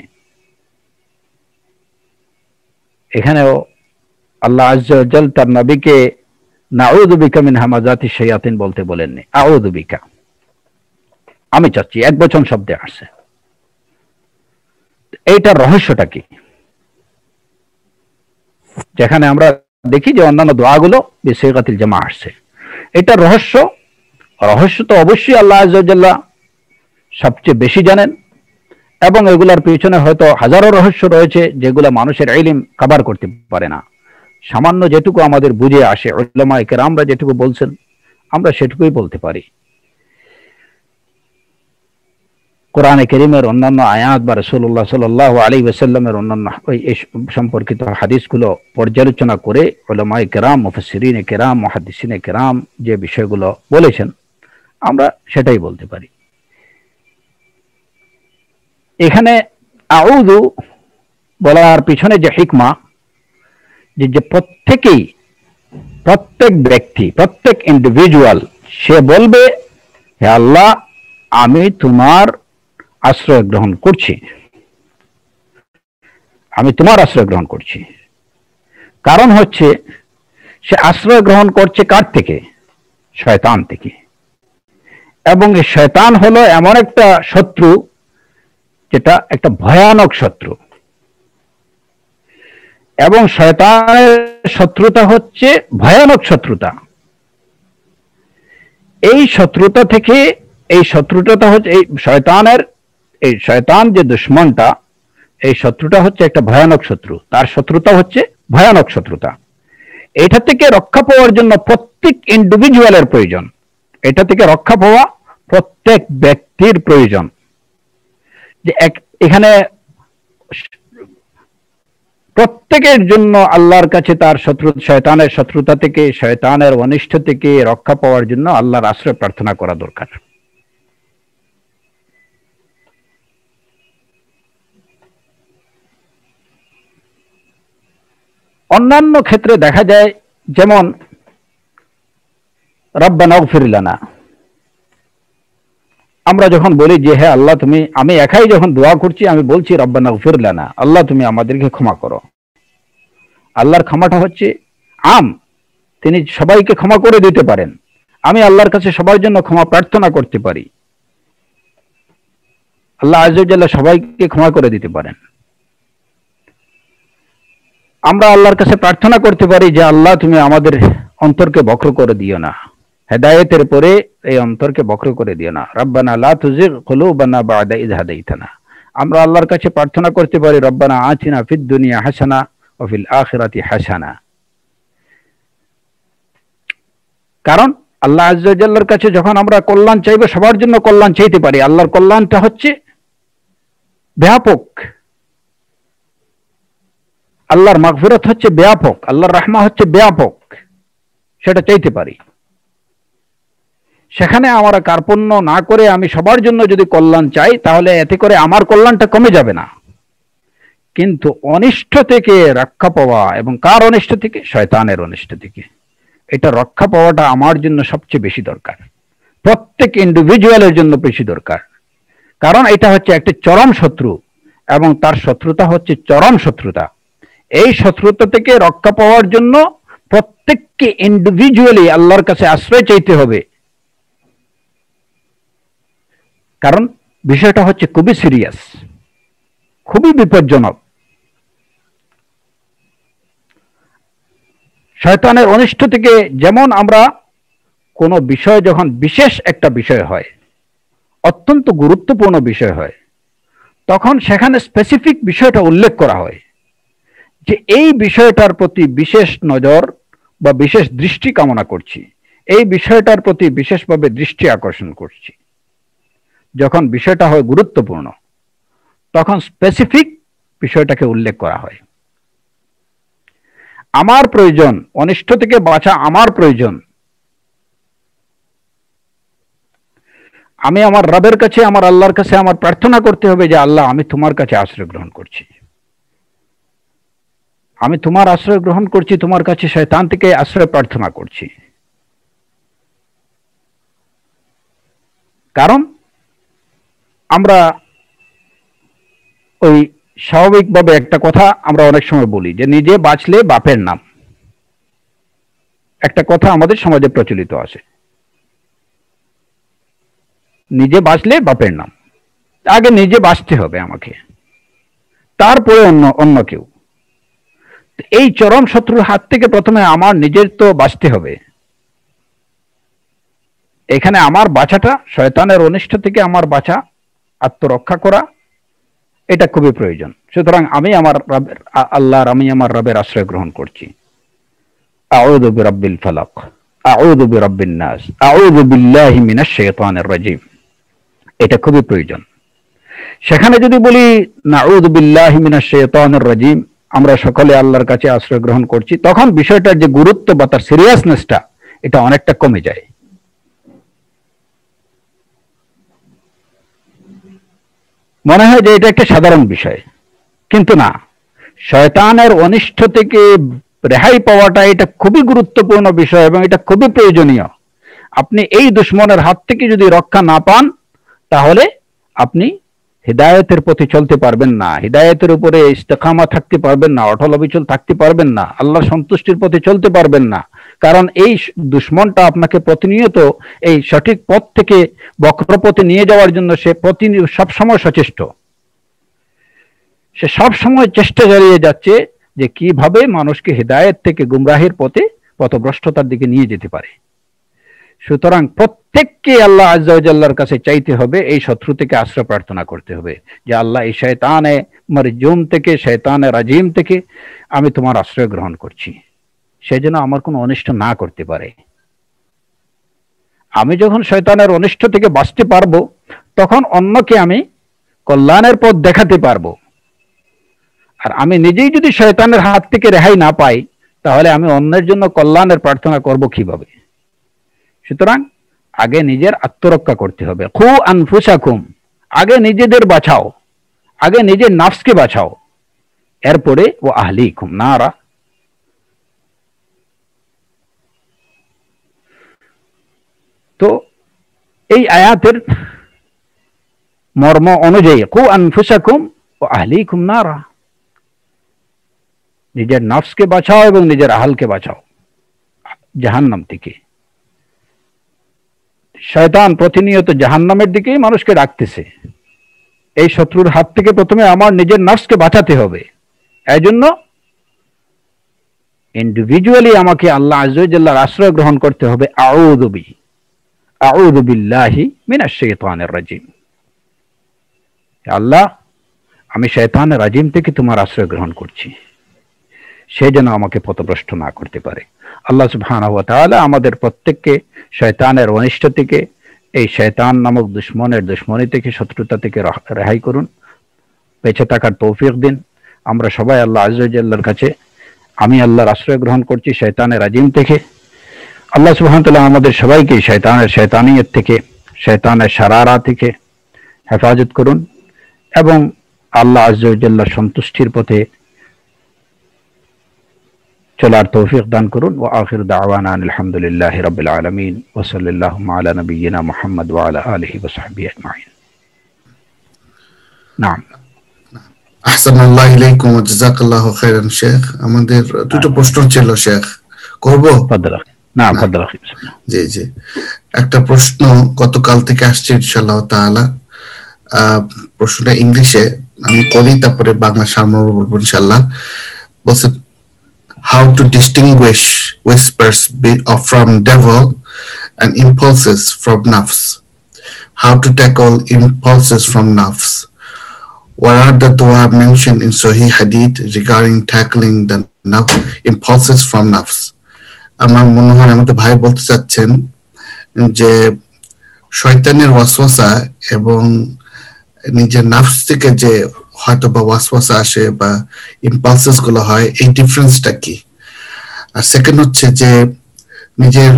এখানেও আল্লাহ আযজা ওয়া জাল তার নবীকে নাউযু বিকা মিন হামাযাতিশ শায়াতিন বলতে বলেননি, আউযু বিকা, আমি চাচ্ছি, এক বচন শব্দে আসছে। এইটার রহস্যটা কি? যেখানে আমরা দেখি যে অন্যান্য দোয়াগুলো বিসিগাতিল জামা আসছে, এটার রহস্য তো অবশ্যই আল্লাহ আযজা ওয়া জাল্লা সবচেয়ে বেশি জানেন, এবং এগুলার পিছনে হয়তো হাজারো রহস্য রয়েছে যেগুলো মানুষের ইলম কভার করতে পারে না। সামান্য যেটুকু আমাদের বুঝে আসে, উলামায়ে কেরামরা যেটুকু বলছেন আমরা সেটুকুই বলতে পারি। কোরআনে কারীমের অন্যান্য আয়াত বা রাসূলুল্লাহ সাল্লাল্লাহু আলাইহি ওয়াসাল্লামের অন্যান্য এই সম্পর্কিত হাদিসগুলো পর্যালোচনা করে উলামায়ে কেরাম, মুফাসসিরিনে কেরাম, মুহাদ্দিসিনে কেরাম যে বিষয়গুলো বলেছেন আমরা সেটাই বলতে পারি। এখানে আউযু বলার পিছনে যে হিকমা, যে প্রত্যেক ব্যক্তি, প্রত্যেক ইন্ডিভিজুয়াল সে বলবে হে আল্লাহ আমি তোমার আশ্রয় গ্রহণ করছি, আমি তোমার আশ্রয় গ্রহণ করছি। কারণ হচ্ছে সে আশ্রয় গ্রহণ করছে কার থেকে? শয়তান থেকে। এবং এই শয়তান হলো এমন একটা শত্রু যেটা একটা ভয়ানক শত্রু, এবং শয়তানের শত্রুতা হচ্ছে ভয়ানক শত্রুতা। এই শত্রুতা থেকে, এই শত্রুতা হচ্ছে এই শয়তান যে দুশ্মনটা, এই শত্রুটা হচ্ছে একটা ভয়ানক শত্রু, তার শত্রুতা হচ্ছে ভয়ানক শত্রুতা। এটা থেকে রক্ষা পাওয়ার জন্য প্রত্যেক ইন্ডিভিজুয়ালের প্রয়োজন, এটা থেকে রক্ষা পাওয়া প্রত্যেক ব্যক্তির প্রয়োজন। যে এখানে প্রত্যেকের জন্য আল্লাহর কাছে তার শয়তানের শত্রুতা থেকে, শয়তানের অনিষ্ট থেকে রক্ষা পাওয়ার জন্য আল্লাহর আশ্রয় প্রার্থনা করা দরকার। অন্যান্য ক্ষেত্রে দেখা যায়, যেমন রব্বানা ইগফির লানা, আমরা যখন বলি যে হে আল্লাহ তুমি, আমি একাই যখন দোয়া করছি আমি বলছি রব্বানা ইগফির লানা, আল্লাহ তুমি আমাদেরকে ক্ষমা করো। আল্লাহর ক্ষমাটা হচ্ছে আম, তিনি সবাইকে ক্ষমা করে দিতে পারেন। আমি আল্লাহর কাছে সবার জন্য ক্ষমা প্রার্থনা করতে পারি, আল্লাহ আযজা ওয়া জাল্লা সবাইকে ক্ষমা করে দিতে পারেন। আমরা আল্লাহর কাছে প্রার্থনা করতে পারি যে আল্লাহ তুমি আমাদের অন্তরকে বক্র করে দিও না, হেদায়েতের পরে এই অন্তরকে বক্র করে দিও না। রব্বানা লা তুজিগ কুলুবানা বা'দা ইয হাদাইতানা। আমরা আল্লাহর কাছে প্রার্থনা করতে পারি রব্বানা আতিনা ফিদ দুনিয়া হাসানা ওয়া ফিল আখিরাতি হাসানা। কারণ আল্লাহ আযজা ওয়া জাল্লার কাছে যখন আমরা কল্যাণ চাইবো, সবার জন্য কল্যাণ চাইতে পারি। আল্লাহর কল্যাণটা হচ্ছে ব্যাপক, আল্লাহর মাগফিরাত হচ্ছে ব্যাপক, আল্লাহর রাহমা হচ্ছে ব্যাপক, সেটা চাইতে পারি। সেখানে আমরা কার্পণ্য না করে আমি সবার জন্য যদি কল্যাণ চাই, তাহলে এতে করে আমার কল্যাণটা কমে যাবে না। কিন্তু অনিষ্ট থেকে রক্ষা পাওয়া, এবং কার অনিষ্ট থেকে? শয়তানের অনিষ্ট থেকে। এটা রক্ষা পাওয়াটা আমার জন্য সবচেয়ে বেশি দরকার, প্রত্যেক ইন্ডিভিজুয়ালের জন্য বেশি দরকার। কারণ এটা হচ্ছে একটা চরম শত্রু, এবং তার শত্রুতা হচ্ছে চরম শত্রুতা। এই শত্রুতা থেকে রক্ষা পাওয়ার জন্য প্রত্যেককে ইন্ডিভিজুয়ালি আল্লাহর কাছে আশ্রয় চাইতে হবে। কারণ বিষয়টা হচ্ছে খুবই সিরিয়াস, খুবই বিপজ্জনক। শয়তানের অনিষ্ট থেকে, যেমন আমরা কোনো বিষয় যখন বিশেষ একটা বিষয় হয়, অত্যন্ত গুরুত্বপূর্ণ বিষয় হয়, তখন সেখানে স্পেসিফিক বিষয়টা উল্লেখ করা হয় যে এই বিষয়টার প্রতি বিশেষ নজর বা বিশেষ দৃষ্টি কামনা করছি, এই বিষয়টার প্রতি বিশেষভাবে দৃষ্টি আকর্ষণ করছি। যখন বিষয়টা হয় গুরুত্বপূর্ণ, তখন স্পেসিফিক বিষয়টাকে উল্লেখ করা হয়। আমার প্রয়োজন, অনিষ্ট থেকে বাঁচা আমার প্রয়োজন। আমি আমার রবের কাছে, আমার আল্লাহর কাছে আমার প্রার্থনা করতে হবে যে আল্লাহ আমি তোমার কাছে আশ্রয় গ্রহণ করছি, আমি তোমার আশ্রয় গ্রহণ করছি, তোমার কাছে শয়তান থেকে আশ্রয় প্রার্থনা করছি। কারণ আমরা ওই স্বাভাবিকভাবে একটা কথা আমরা অনেক সময় বলি যে নিজে বাঁচলে বাপের নাম, একটা কথা আমাদের সমাজে প্রচলিত আছে, নিজে বাঁচলে বাপের নাম। আগে নিজে বাঁচতে হবে আমাকে, তারপরে অন্য কেউ। এই চরম শত্রুর হাত থেকে প্রথমে আমার নিজের তো বাঁচতে হবে। এখানে আমার বাঁচাটা, শয়তানের অনিষ্ট থেকে আমার বাঁচা, আত্মরক্ষা করা, এটা খুবই প্রয়োজন। সুতরাং আমি আমার রবের আশ্রয় গ্রহণ করছি। আউযু বিরাব্বিল ফালাক, আউযু বিরাব্বিন নাস, আউযু বিল্লাহি মিনাশ শাইতানির রাজিম, এটা খুবই প্রয়োজন। সেখানে যদি বলি নাউযু বিল্লাহি মিনাশ শাইতানির রাজিম, আমরা সকলে আল্লাহর কাছে আশ্রয় গ্রহণ করছি, তখন বিষয়টার যে গুরুত্ব বা তার সিরিয়াসনেসটা, এটা অনেকটা কমে যায়। মনে হয় যে এটা একটা সাধারণ বিষয়, কিন্তু না, শয়তানের অনিষ্ট থেকে রেহাই পাওয়াটা এটা খুবই গুরুত্বপূর্ণ বিষয়, এবং এটা খুবই প্রয়োজনীয়। আপনি এই দুশ্মনের হাত থেকে যদি রক্ষা না পান, তাহলে আপনি হিদায়াতের পথে চলতে পারবেন না, হিদায়াতের উপরে ইস্তেকামা থাকতে পারবেন না, অটল অবিচল থাকতে পারবেন না, আল্লাহর সন্তুষ্টির পথে চলতে পারবেন না। কারণ এই দুশমনটা আপনাকে প্রতিনিয়ত এই সঠিক পথ থেকে বক্র পথে নিয়ে যাওয়ার জন্য সে সবসময় সচেষ্ট। সে সবসময় চেষ্টা চালিয়ে যাচ্ছে যে কিভাবে মানুষকে হিদায়াত থেকে গুমরাহের পথে পথভ্রষ্টতার দিকে নিয়ে যেতে পারে। সুতরাং প্রত্যেককে আল্লাহ আজ্জা ওয়া জাল্লার কাছে চাইতে হবে, এই শত্রু থেকে আশ্রয় প্রার্থনা করতে হবে যে আল্লাহ এই শয়তানে মারজুম থেকে, শয়তানে রাজিম থেকে আমি তোমার আশ্রয় গ্রহণ করছি, সে যেন আমার কোনো অনিষ্ট না করতে পারে। আমি যখন শয়তানের অনিষ্ট থেকে বাঁচতে পারবো তখন অন্যকে আমি কল্যাণের পথ দেখাতে পারবো। আর আমি নিজেই যদি শয়তানের হাত থেকে রেহাই না পাই তাহলে আমি অন্যের জন্য কল্যাণের প্রার্থনা করব কিভাবে? সুতরাং আগে নিজের আত্মরক্ষা করতে হবে। খু আনফুসাকুম, আগে নিজেদের বাঁচাও, আগে নিজের নাফসকে বাঁচাও, এরপরে ও আহলিকুম নারা। তো এই আয়াতের মর্ম অনুযায়ী কু আনফুসাকুম ও আহলিকুম নারা, নিজের নফসকে বাঁচাও এবং নিজের আহলকে বাঁচাও জাহান্নাম থেকে। শয়তান প্রতিনিয়ত জাহান্নামের দিকেই মানুষকে ডাকতেছে। এই শত্রুর হাত থেকে প্রথমে আমার নিজের নফসকে বাঁচাতে হবে। এই জন্য ইন্ডিভিজুয়ালি আমাকে আল্লাহ আজ্জা ওয়া জাল্লার আশ্রয় গ্রহণ করতে হবে। আউযু বিল্লাহি মিনাশ শাইতানির রাজিম, আল্লাহ আমি শয়তানের রাজিম থেকে তোমার আশ্রয় গ্রহণ করছি, সে যেন আমাকে পথভ্রষ্ট না করতে পারে। আল্লাহ সুবহানাহু ওয়া তাআলা আমাদের প্রত্যেককে শয়তানের অনিষ্ট থেকে, এই শয়তান নামক দুশমনের দুশমনি থেকে, শত্রুতা থেকে রেহাই করুন, বেঁচে থাকার তৌফিক দিন। আমরা সবাই আল্লাহ আজ্জা ওয়া জাল্লার কাছে আমি আল্লাহর আশ্রয় গ্রহণ করছি শয়তানের রাজিম থেকে। আল্লাহ সুবহানাহু ওয়া তাআলা আমাদের সবাইকে শয়তানের শয়তানিয়ত থেকে, শয়তানের শারারা থেকে হেফাজত করুন এবং আল্লাহ আজ্জা ওয়া জাল্লার সন্তুষ্টির পথে চলার তৌফিক দান করুন। ওয়া আখিরু দাওয়ানা আলহামদুলিল্লাহি রাব্বিল আলামিন ওয়া সাল্লাল্লাহু আলা নাবিয়্যিনা মুহাম্মদ ওয়া আলা আলিহি ওয়া সাহবিহি আজমাইন। নাম আহসানুল্লাহ ইলাইকুম ওয়া জাযাকাল্লাহু খাইরান। শেখ, আমাদের দুটো প্রশ্ন ছিল, শেখ করব? নাম ফাদল। জি জি, একটা প্রশ্ন গতকাল থেকে আসছে ইনশাআল্লাহ তাআলা। প্রশ্নটা ইংলিশে আমি করি, তারপরে বাংলা সামনে বলবো ইনশাআল্লাহ। বলছে, how to distinguish whispers from devil and impulses from nafs, how to tackle impulses from nafs, what are the dua mentioned in Sahih Hadith regarding tackling the impulses from nafs? আমার মনে হয় আমাদের ভাই বলতে চাচ্ছেন যে শয়তানের ওয়াসওয়াসা এবং নিজের নাফস থেকে যে হয়তো বা ওয়াসওয়াসা আসে বা ইম্পালসেস গুলো হয়, এই ডিফারেন্সটা কি? আর সেকেন্ড হচ্ছে যে নিজের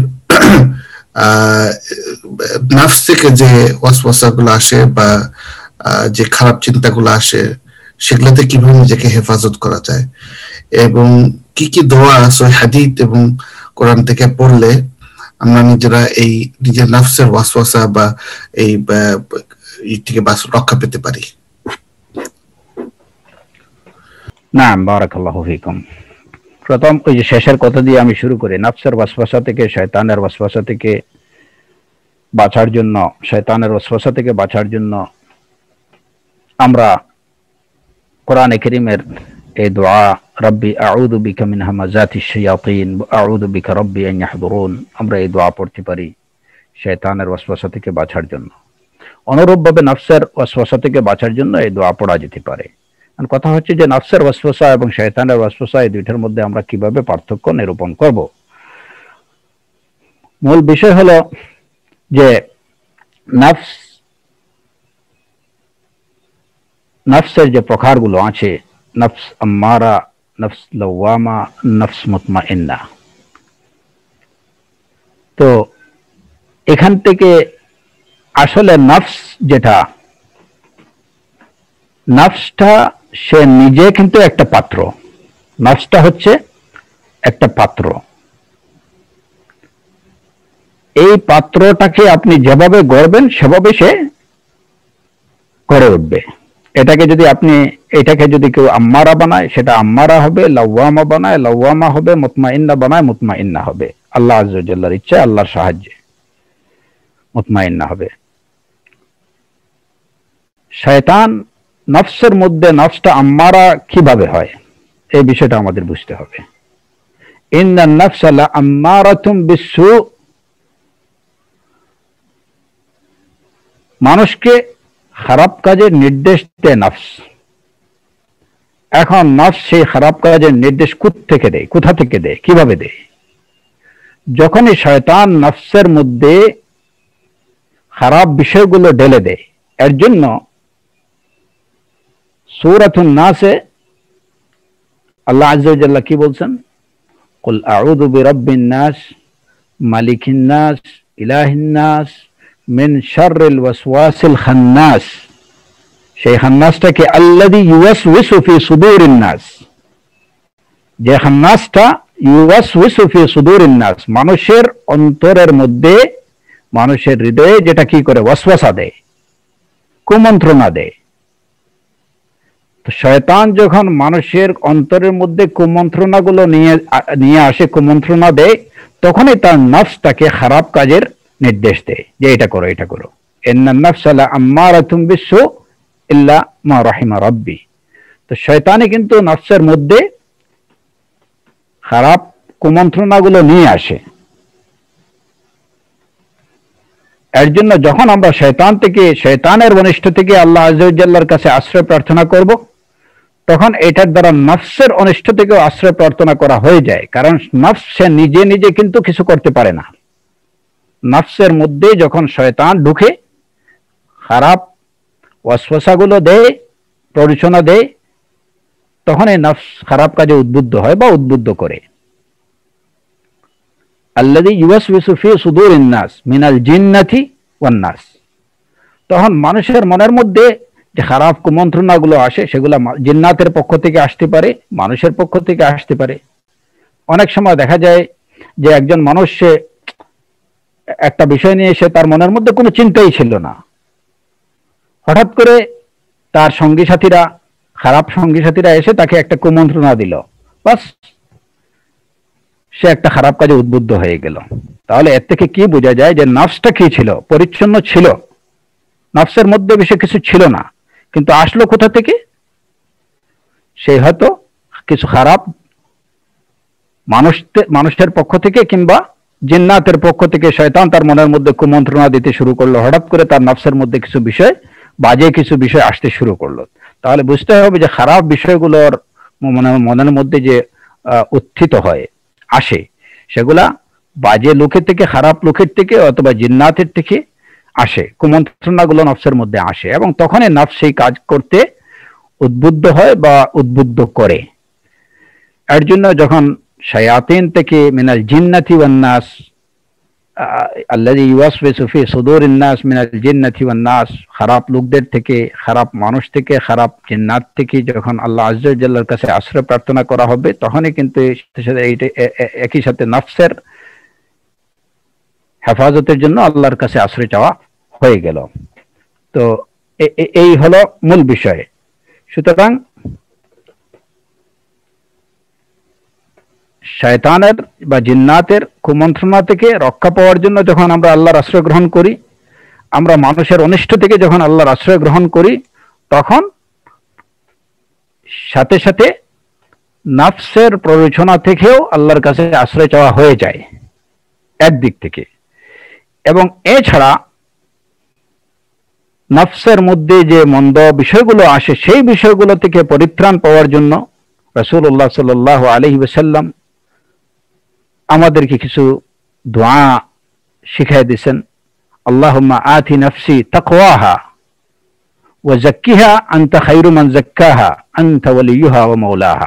নাফস থেকে যে ওয়াসওয়াসা গুলো আসে বা যে খারাপ চিন্তাগুলো আসে, সেগুলোতে কিভাবে নিজেকে হেফাজত করা যায়, এবং কি কি দোয়া সহিহ হাদিস এবং কোরআন থেকে পড়লে আমরা নিজেরা এই নিজের নাফসের ওয়াসওয়াসা বা এই থেকে রক্ষা পেতে পারি। নাম বারাকাল্লাহু ফিকুম। প্রথম ওই যে শেষের কথা দিয়ে আমি শুরু করি। নাফসের ওয়াসওয়াসা থেকে, শয়তানের ওয়াসওয়াসা থেকে বাঁচার জন্য, শয়তানের ওয়াসওয়াসা থেকে বাঁচার জন্য আমরা কোরআনে কারীমের এই দোয়া রব্বি আউযু বিকা মিন হামাযাতিশ শায়াতিন ওয়া আউযু বিকা রব্বি আন ইয়াহদুরুন, আমরা এই দোয়া পড়তে পারি শয়তানের ওয়াসওয়াসা থেকে বাঁচার জন্য। অনুরূপভাবে নফসের ওয়াসওয়াসা থেকে বাঁচার জন্য এই দোয়া পড়া যেতে পারে। কথা হচ্ছে যে নফসের ওয়াসওয়াসা এবং শয়তানের ওয়াসওয়াসা, এই দুইটার মধ্যে আমরা কিভাবে পার্থক্য নিরূপণ করব। মূল বিষয় হলো যে নফসের যে প্রকারগুলো আছে, নফস আম্মারা, নফস লাওয়ামা, নফস মুতমাইন্না। তো এখান থেকে আসলে নফস যেটা, নফসটা সে নিজে কিন্তু একটা পাত্র। নফসটা হচ্ছে একটা পাত্র। এই পাত্রটাকে আপনি যেভাবে গড়বেন সেভাবে সে করে উঠবে। এটাকে যদি কেউ আম্মারা বানায়, সেটা আম্মারা হবে, লাওয়ামা বানায় লাওয়ামা হবে, মুতমাইন্না বানায় মুতমাইন্না হবে। আল্লাহ আযজা ওয়া জাল্লার ইচ্ছা, আল্লাহর সাহায্যে মুতমাইন্না হবে। শয়তান নফসের মধ্যে নফসটা আম্মারা কিভাবে হয়, এই বিষয়টা আমাদের বুঝতে হবে। ইন্নান নাফসা লাআম্মারাতুম বিসসু, মানুষকে খারাপ কাজের নির্দেশ দেয় নফস। এখন নফস সেই খারাপ কাজের নির্দেশ কোথা থেকে দেয়, কিভাবে দেয়? যখনই শয়তান নফসের মধ্যে খারাপ বিষয়গুলো ঢেলে দেয়। এর জন্য সূরাতুন নাসে আল্লাহ আযজা ওয়া জাল্লা কি বলছেন? কুল আউযু বিরাব্বিন নাস, মালিকিন নাস, ইলাহিন নাস, মিন শাররিল ওয়াসওয়াসিল খান্নাস। সেই খান্নাসটাকে আল্লাযী ইউওয়াসওয়িসু ফি সুদুরিন নাস, যে খান্নাসটা ইউওয়াসওয়িসু ফি সুদুরিন নাস, মানুষের অন্তরের মধ্যে, মানুষের হৃদয়ে যেটা কি করে ওয়াসওয়াসা দেয়, কুমন্ত্রণা দেয়। তো শয়তান যখন মানুষের অন্তরের মধ্যে কুমন্ত্রণাগুলো নিয়ে আসে, কুমন্ত্রণা দেয়, তখনই তার নফসটাকে খারাপ কাজের নির্দেশ দেয় যে এটা করো, এটা করো। ইন্নান নাফসা লাআম্মারাতুম বিসসু ইল্লা মা রাহিমা রাব্বি। তো শয়তানই কিন্তু নফসের মধ্যে খারাপ কুমন্ত্রণাগুলো নিয়ে আসে। এর জন্য যখন আমরা শয়তানের অনিষ্ট থেকে আল্লাহ আযজা ওয়া জাল্লার কাছে আশ্রয় প্রার্থনা করব, তখন এটার দ্বারা নফসের অনিষ্ট থেকেও আশ্রয় প্রার্থনা করা হয়ে যায়। কারণ নফস সে নিজে নিজে কিন্তু কিছু করতে পারে না। নফসের মধ্যে যখন শয়তান ঢুকে খারাপ ওয়াসওয়াসাগুলো দেয়, প্ররোচনা দেয়, তখন এই নফস খারাপ কাজে উদ্বুদ্ধ হয় বা উদ্বুদ্ধ করে। আল্লাযী ইউওয়াসওয়িসু ফি সুদুরিন নাস মিনাল জিন্নাতি ওয়ান নাস। তখন মানুষের মনের মধ্যে যে খারাপ কুমন্ত্রণাগুলো আসে, সেগুলো জিন্নাতের পক্ষ থেকে আসতে পারে, মানুষের পক্ষ থেকে আসতে পারে। অনেক সময় দেখা যায় যে একজন মানুষ, সে একটা বিষয় নিয়ে সে তার মনের মধ্যে কোনো চিন্তাই ছিল না, হঠাৎ করে তার খারাপ সঙ্গী সাথীরা এসে তাকে একটা কুমন্ত্রণা দিল, বাস সে একটা খারাপ কাজে উদ্বুদ্ধ হয়ে গেল। তাহলে এর থেকে কি বোঝা যায় যে নফসটা কি ছিল? পরিচ্ছন্ন ছিল, নফসের মধ্যে বেশি কিছু ছিল না, কিন্তু আসলো কোথা থেকে? সে হয়তো কিছু খারাপ মানুষের পক্ষ থেকে কিংবা জিন্নাতের পক্ষ থেকে শয়তান তার মনের মধ্যে কুমন্ত্রণা দিতে শুরু করলো, হঠাৎ করে তার নফসের মধ্যে বাজে কিছু বিষয় আসতে শুরু করলো। তাহলে বুঝতে হবে যে খারাপ বিষয়গুলোর মনের মধ্যে যে উত্থিত হয়, আসে, সেগুলা বাজে লোকের থেকে, খারাপ লোকের থেকে অথবা জিন্নাতের থেকে আসে। কুমন্ত্রণাগুলো নফসের মধ্যে আসে এবং তখনই নফস সেই কাজ করতে উদ্বুদ্ধ হয় বা উদ্বুদ্ধ করে। এর জন্য যখন শায়াতিন থেকে মিনাল জিন্নাতি ওয়ান নাস, আল্লাযী ইউওয়াসওয়িসু ফি সুদুরিন নাস মিনাল জিন্নাতি ওয়ান নাস, খারাপ লোকদের থেকে, খারাপ মানুষ থেকে, খারাপ জিন্নাত থেকে যখন আল্লাহ আযজা ওয়া জাল্লার কাছে আশ্রয় প্রার্থনা করা হবে, তখনই কিন্তু একই সাথে নফসের হেফাজতের জন্য আল্লাহর কাছে আশ্রয় চাওয়া হয়ে গেল। তো এই হলো মূল বিষয়। সুতরাং শয়তানের বা জিন্নাতের কুমন্ত্রণা থেকে রক্ষা পাওয়ার জন্য যখন আমরা আল্লাহর আশ্রয় গ্রহণ করি, আমরা মানুষের অনিষ্ট থেকে যখন আল্লাহর আশ্রয় গ্রহণ করি, তখন সাথে সাথে নফসের প্ররোচনা থেকেও আল্লাহর কাছে আশ্রয় চাওয়া হয়ে যায় একদিক থেকে। এবং এছাড়া নফসের মধ্যে যে মন্দ বিষয়গুলো আসে, সেই বিষয়গুলো থেকে পরিত্রাণ পাওয়ার জন্য রাসূলুল্লাহ সাল্লাল্লাহু আলাইহি ওয়াসাল্লাম আমাদেরকে কিছু দোয়া শিখিয়ে দিয়েছেন। আল্লাহুম্মা আতি নাফসি তাকওয়াহা ওয়া যাক্কিহা আনতা খায়রু মান যাক্কাহা আনতা ওয়ালিয়ুহা ওয়া মাওলাহা।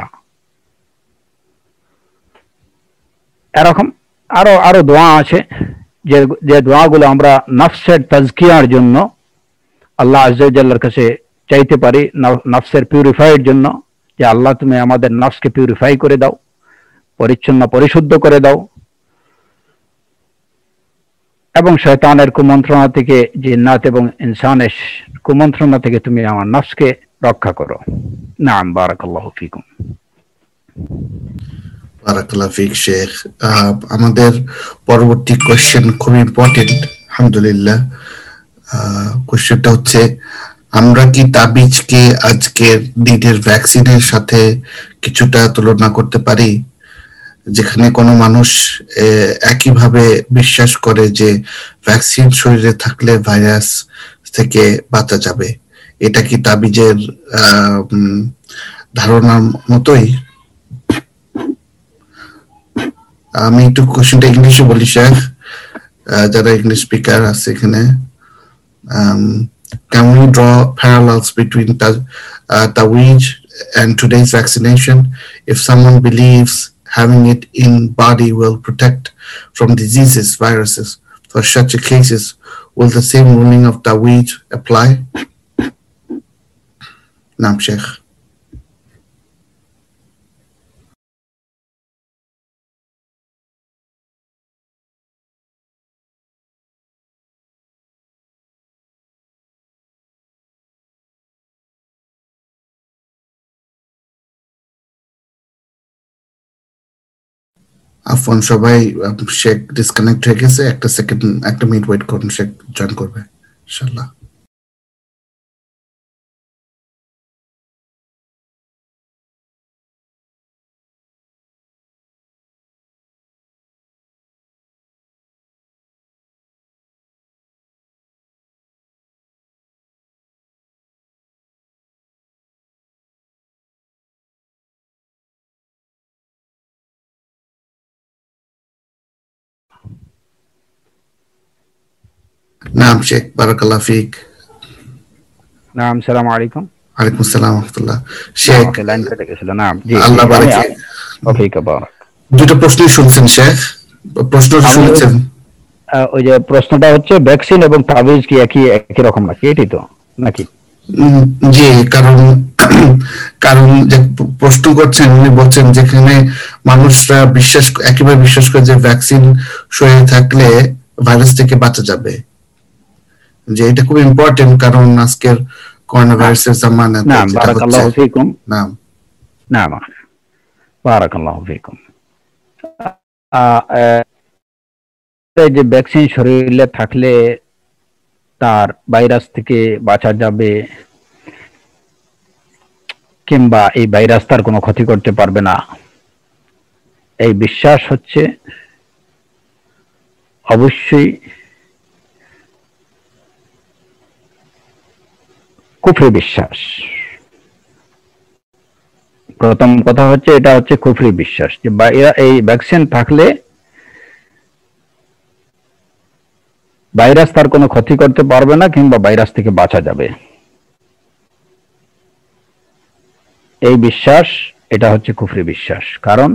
এরকম আরো দোয়া আছে, যে দোয়াগুলো আমরা নফসের তাজকিয়ার জন্য আল্লাহ আযজা ওয়া জাল্লার কাছে চাইতে পারি, নফসের পিউরিফাইয়ের জন্য, যে আল্লাহ তুমি আমাদের নফসকে পিউরিফাই করে দাও, পরিচ্ছন্ন পরিশুদ্ধ করে দাও। এবং শয়তানের কুমন্ত্রণা থেকে, জিন্নাত এবং ইনসানের কুমন্ত্রণা থেকে তুমি আমার নফসকে রক্ষা করো। নাম, বারাকাল্লাহু ফিকুম। বারাকাল্লাহু ফিক শেখ। আমাদের পরবর্তী কোশ্চেন খুব ইম্পর্টেন্ট, আলহামদুলিল্লাহ। কোশ্চেনটা হচ্ছে, আমরা কি তাবিজকে আজকের দিনের ভ্যাকসিনের সাথে কিছুটা তুলনা করতে পারি? যেখানে কোনো মানুষ একইভাবে বিশ্বাস করে যে ভ্যাকসিন শরীরে থাকলে ভাইরাস থেকে বাঁচা যাবে, এটা কি তাবিজের ধারণার মতোই? আমি একটু কোশ্চেনটা ইংলিশে বলি শেখ, যারা ইংলিশ স্পিকার আছে এখানে। Can we draw parallels between Taweej and today's vaccination? If someone believes having it in body will protect from diseases, viruses, for such a cases, will the same ruling of Taweej apply? Naam, Sheikh. Afwan সবাই, Sheikh disconnect হয়ে গেছে, একটা second, একটা minute wait করুন, Sheikh join করবে ইনশাআল্লাহ। নাম শেখ, বারাকাল্লাহ ফিক। নাম, সালাম আলাইকুম। ওয়ালাইকুম আসসালাম ওয়া রাহমাতুল্লাহ। নাম, শেখ, ওকে, লাইন কেটে গেছিল। নাম, জি জি, আল্লাহ আমি বারাক। ওকে, বারাক। দুটো প্রশ্নই শুনছেন শেখ? প্রশ্নটা আমি শুনেছেন? ওই যে প্রশ্নটা হচ্ছে ভ্যাকসিন এবং তাবিজ কি একই একই রকম নাকি, এটাই তো নাকি? জি, কারণ কারণ যে প্রশ্ন করছেন উনি বলছেন যেখানে মানুষরা একেবারে বিশ্বাস করে যে ভ্যাকসিন শরীরে থাকলে ভাইরাস থেকে বাঁচা যাবে, যে এটা খুব ইম্পর্টেন্ট, কারণ আজকের করোনা ভাইরাসের জামানাতে নাম, যেটা হচ্ছে। বারাকাল্লাহু ফিকুম। নাম, নাম, বারাকাল্লাহু ফিকুম। এই যে ভ্যাকসিন শরীরে থাকলে তার ভাইরাস থেকে বাঁচা যাবে, কিংবা এই ভাইরাস তার কোনো ক্ষতি করতে পারবে না, এই বিশ্বাস হচ্ছে অবশ্যই কুফরি বিশ্বাস। প্রথম কথা হচ্ছে, এটা হচ্ছে কুফরি বিশ্বাস যে এই ভ্যাকসিন থাকলে ভাইরাস তার কোনো ক্ষতি করতে পারবে না, কিংবা ভাইরাস থেকে বাঁচা যাবে, এই বিশ্বাস, এটা হচ্ছে কুফরি বিশ্বাস। কারণ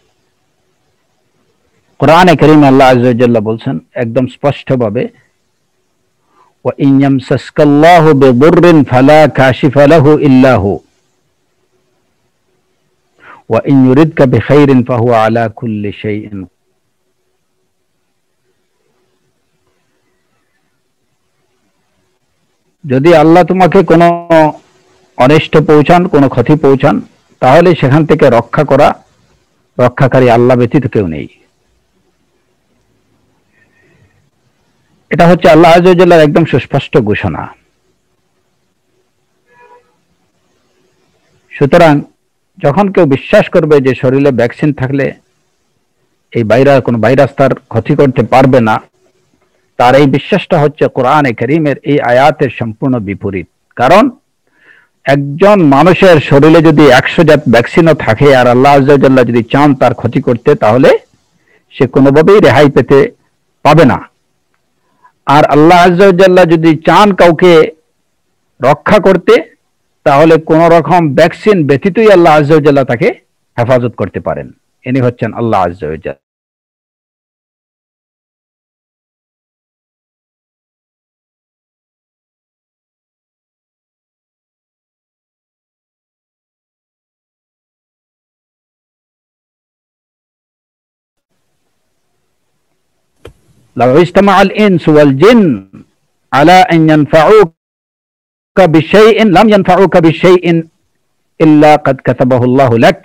কোরআনে কারীমে আল্লাহ আযজা ওয়া জাল্লা বলছেন একদম স্পষ্টভাবে, ওয়া ইন ইয়ামসাসকাল্লাহু বিদুররিন ফালা কাশিফা লাহু ইল্লা হু ওয়া ইন ইউরিদকা বিখাইরিন ফাহুয়া আলা কুল্লি শাইইন। যদি আল্লাহ তোমাকে কোনো অনিষ্ট পৌঁছান, কোনো ক্ষতি পৌঁছান, তাহলে সেখান থেকে রক্ষাকারী আল্লাহ ব্যতীত কেউ নেই। এটা হচ্ছে আল্লাহ আযজা ওয়া জাল্লার একদম সুস্পষ্ট ঘোষণা। সুতরাং যখন কেউ বিশ্বাস করবে যে শরীরে ভ্যাকসিন থাকলে এই কোনো ভাইরাস তার ক্ষতি করতে পারবে না, তার এই বিশ্বাসটা হচ্ছে কোরআনে কারীমের এই আয়াতের সম্পূর্ণ বিপরীত। কারণ একজন মানুষের শরীরে যদি 100 জাত ভ্যাকসিনও থাকে, আর আল্লাহ আযজা ওয়া জাল্লা যদি চান তার ক্ষতি করতে, তাহলে সে কোনোভাবেই রেহাই পেতে পাবে না। আর আল্লাহ আযজা ওয়া জাল্লা যদি চান কাউকে রক্ষা করতে, তাহলে কোন রকম ভ্যাকসিন ব্যতীতই আল্লাহ আযজা ওয়া জাল্লা তাকে হেফাজত করতে পারেন। ইনি হচ্ছেন আল্লাহ আযজা ওয়া জাল্লা। লাউ ইজতামাআল ইনসু ওয়াল জিন আলা আন ইয়ানফাউকা বিশাইইন লাম ইয়ানফাউকা বিশাইইন ইল্লা ক্বাদ কাতাবাহু আল্লাহু লাক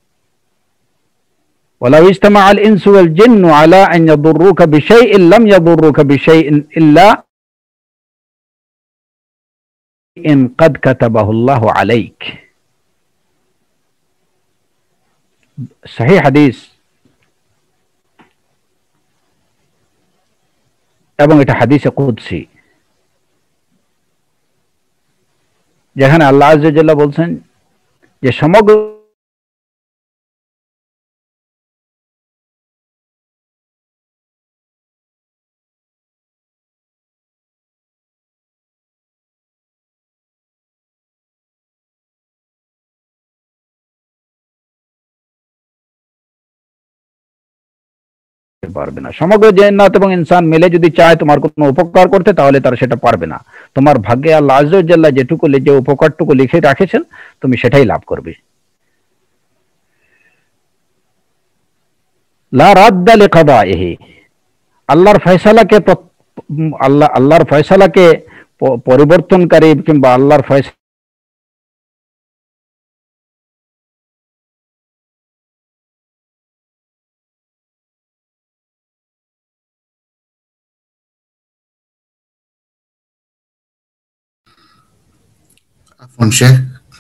ولو اجتمع الإنس والجن على أن يضروك بشيء لم يضروك بشيء إلا إن قد كتبه الله عليك صحيح حديث এবং এটা হাদিসে কুদসি যেখানে আল্লাহ আযজা ওয়া জাল্লা বলছেন যে সমগ্র পারবে না, সমগ্র জিন্নাত এবং ইনসান মিলে যদি চায় তোমার কোনো উপকার করতে তাহলে তারা সেটা পারবে না। তোমার ভাগ্যে আল্লাহ আযজা ওয়া জাল্লা যেটুকু যে উপকারটুকু লিখে রাখেছেন তুমি সেটাই লাভ করবে। লা রাদ্দা লিকাদাইহি, আল্লাহর ফয়সালাকে পরিবর্তনকারী কিংবা আল্লাহর ফয়সালা আফন শেখ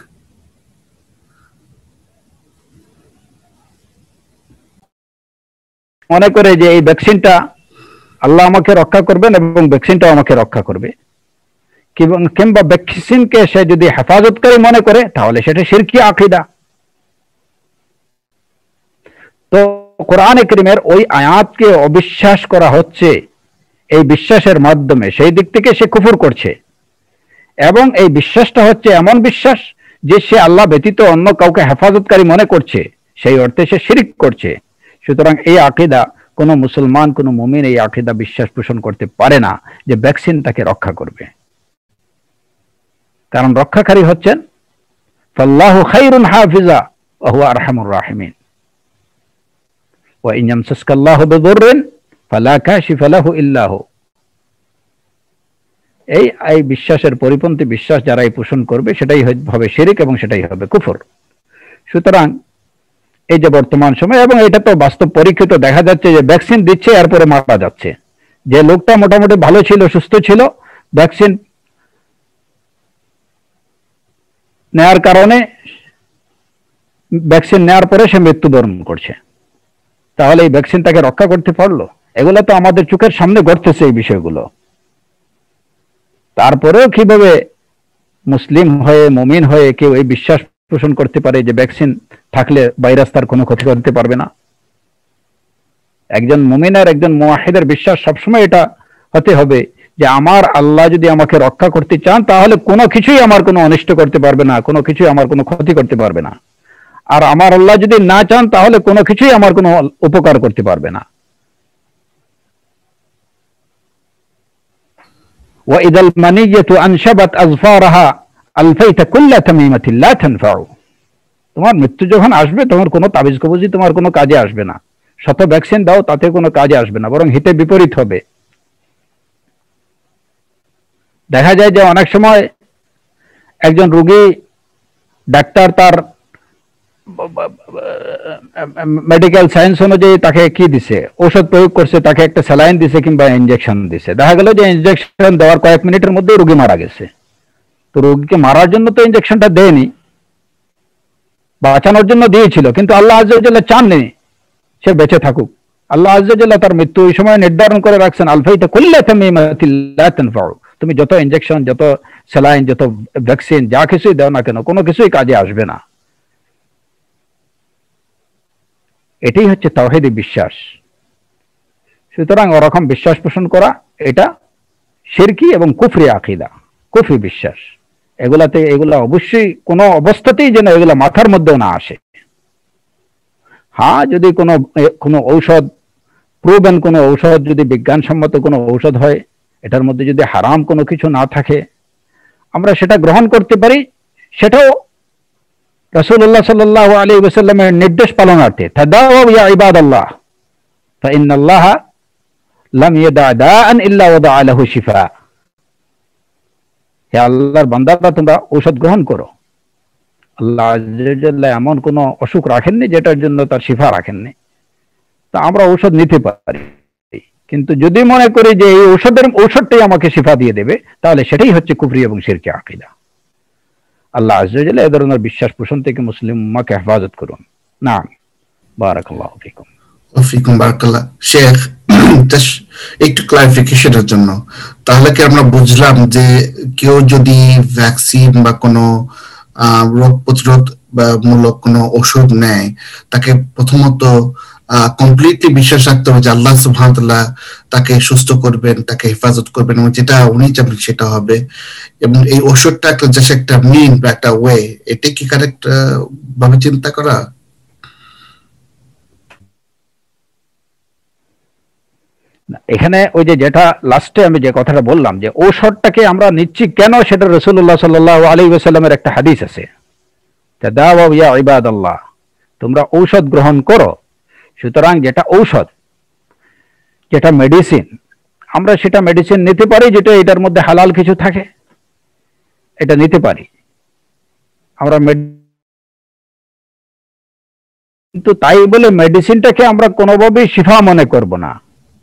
মনে করে যে এই ভ্যাকসিনটা আল্লাহ আমাকে রক্ষা করবেন এবং ভ্যাকসিনটাও আমাকে রক্ষা করবে, কিংবা ভ্যাকসিনকে সে যদি হেফাজতকারী মনে করে তাহলে সেটা শিরকি আকীদা। তো কোরআনে কারীমের ওই আয়াতকে অবিশ্বাস করা হচ্ছে এই বিশ্বাসের মাধ্যমে, সেই দিক থেকে সে কুফর করছে এবং এই বিশ্বাসটা হচ্ছে এমন বিশ্বাস যে সে আল্লাহ ব্যতীত অন্য কাউকে হেফাজতকারী মনে করছে, সেই অর্থে সে শিরক করছে। সুতরাং এই আকীদা কোনো মুসলমান কোনো মুমিন এই আকীদা বিশ্বাস পোষণ করতে পারে না যে ভ্যাকসিন তাকে রক্ষা করবে, কারণ রক্ষাকারী হচ্ছেন ফাল্লাহু খায়রুন হাফিজা ওয়া হুয়া আরহামুর রাহিমিন ওয়া ইন ইয়ামসাসকাল্লাহু বিদুররিন ফালা কাশিফা লাহু ইল্লা হু। এই বিশ্বাসের পরিপন্থী বিশ্বাস যারা পোষণ করবে সেটাই হবে শিরক এবং সেটাই হবে কুফর। সুতরাং এই যে বর্তমান সময়, এবং এটা তো বাস্তব পরীক্ষিত দেখা যাচ্ছে যে ভ্যাকসিন দিচ্ছে এরপরে মারা যাচ্ছে, যে লোকটা মোটামুটি ভালো ছিল সুস্থ ছিল ভ্যাকসিন নেয়ার কারণে ভ্যাকসিন নেয়ার পরে সে মৃত্যুবরণ করছে, তাহলে এই ভ্যাকসিন তাকে রক্ষা করতে পারলো? এগুলো তো আমাদের চোখের সামনে ঘটতেছে এই বিষয়গুলো। তারপরেও কিভাবে মুসলিম হয়ে মুমিন হয়ে কেউ এই বিশ্বাস পোষণ করতে পারে যে ভ্যাকসিন থাকলে ভাইরাস তার কোনো ক্ষতি করতে পারবে না? একজন মুমিনের একজন মুওয়াহিদের বিশ্বাস সবসময় এটা হতে হবে যে আমার আল্লাহ যদি আমাকে রক্ষা করতে চান তাহলে কোনো কিছুই আমার কোনো অনিষ্ট করতে পারবে না, কোনো কিছুই আমার কোনো ক্ষতি করতে পারবে না। আর আমার আল্লাহ যদি না চান তাহলে কোনো কিছুই আমার কোনো উপকার করতে পারবে না। وإذا المنية أنشبت أظفارها ألفيت كل تميمة لا تنفع। তোমার মৃত্যু যখন আসবে তোমার কোনো তাবিজ কবজি তোমার কোনো কাজে আসবে না, শত ভ্যাকসিন দাও তাতে কোনো কাজে আসবে না, বরং হিতে বিপরীত হবে। দেখা যায় যে অনেক সময় একজন রোগী ডাক্তার তার মেডিকেল সায়েন্স অনুযায়ী তাকে কি দিছে, ঔষধ প্রয়োগ করছে, তাকে একটা স্যালাইন দিছে কিংবা ইনজেকশন দিছে, দেখা গেল যে ইনজেকশন দেওয়ার কয়েক মিনিটের মধ্যে রোগী মারা গেছে। তো রোগীকে মারার জন্য তো ইনজেকশনটা দেয়নি, বাঁচানোর জন্য দিয়েছিল, কিন্তু আল্লাহ আযজা ওয়া জাল্লা চাননি সে বেঁচে থাকুক। আল্লাহ আযজা ওয়া জাল্লা তার মৃত্যু ওই সময় নির্ধারণ করে রাখছেন আলফাইতা কুল্লা তামিমাতিন লা তানফাউ। তুমি যত ইনজেকশন, যত স্যালাইন, যত ভ্যাকসিন যা কিছুই দাও না কেন কোনো কিছুই কাজে আসবে না। এটাই হচ্ছে তাওহীদি বিশ্বাস। সুতরাং ওরকম বিশ্বাস পোষণ করা এটা শিরকি এবং কুফরি আকীদা, কুফরি বিশ্বাস। এগুলা অবশ্যই কোনো অবস্থাতেই যেন এগুলা মাথার মধ্যেও না আসে। হ্যাঁ, যদি কোনো ঔষধ প্রুভেন কোনো ঔষধ যদি বিজ্ঞানসম্মত কোনো ঔষধ হয়, এটার মধ্যে যদি হারাম কোনো কিছু না থাকে আমরা সেটা গ্রহণ করতে পারি, সেটাও রাসূলুল্লাহ সাল্লাল্লাহু আলাইহি ওয়াসাল্লামের নির্দেশ পালনার্থে। তাদাউ ইয়া ইবাদাল্লাহ ফাইন্নাল্লাহা লাম ইয়াদা দাআন ইল্লা ওয়াদা লাহু শিফা। হে আল্লাহর বান্দারা, তোমরা ঔষধ গ্রহণ করো। আল্লাহ আযজা ওয়া জাল্লা এমন কোন অসুখ রাখেননি যেটার জন্য তার শিফা রাখেননি। তা আমরা ঔষধ নিতে পারি, কিন্তু যদি মনে করি যে এই ঔষধটাই আমাকে শিফা দিয়ে দেবে, তাহলে সেটাই হচ্ছে কুফরি এবং শিরকি আকীদা। আল্লাহ আযজা ওয়া জাল্লা এ ধরনের বিশ্বাস পোষণ থেকে মুসলিম উম্মাহকে হেফাজত করুন। নাম, বারাকাল্লাহু ফিকুম। ফিকুম বারাকাল্লাহ। শেখ, জাস্ট একটু ক্লারিফিকেশনের জন্য, তাহলে কি আমরা বুঝলাম যে কেউ যদি ভ্যাকসিন বা কোনো রোগ প্রতিরোধ বা মূলক কোনো ওষুধ নেয়, তাকে প্রথমত কমপ্লিটলি বিশ্বাস রাখতে হবে যে আল্লাহ সুবহানাহু ওয়া তাআলা তাকে সুস্থ করবেন, তাকে হেফাজত করবেন, এবং যেটা উনি চাবেন সেটা হবে। এবং এই ওষুধটা একটা জাস্ট একটা মিন বা একটা ওয়ে, এটা কি কারেক্ট ভাবে চিন্তা করা? এখানে ওই যে যেটা লাস্টে আমি যে কথাটা বললাম যে ঔষধটাকে আমরা নিচ্ছি কেন, সেটা রাসূলুল্লাহ সাল্লাল্লাহু আলাইহি ওয়াসাল্লামের একটা হাদিস আছে, তাদাওয়া ইয়া ইবাদাল্লাহ, তোমরা ঔষধ গ্রহণ করো। সুতরাং যেটা ঔষধ, যেটা মেডিসিন, আমরা সেটা মেডিসিন নিতে পারি যেটা এটার মধ্যে হালাল কিছু থাকে, এটা নিতে পারি আমরা। কিন্তু তাই বলে মেডিসিনটাকে আমরা কোনোভাবেই শিফা মনে করব না।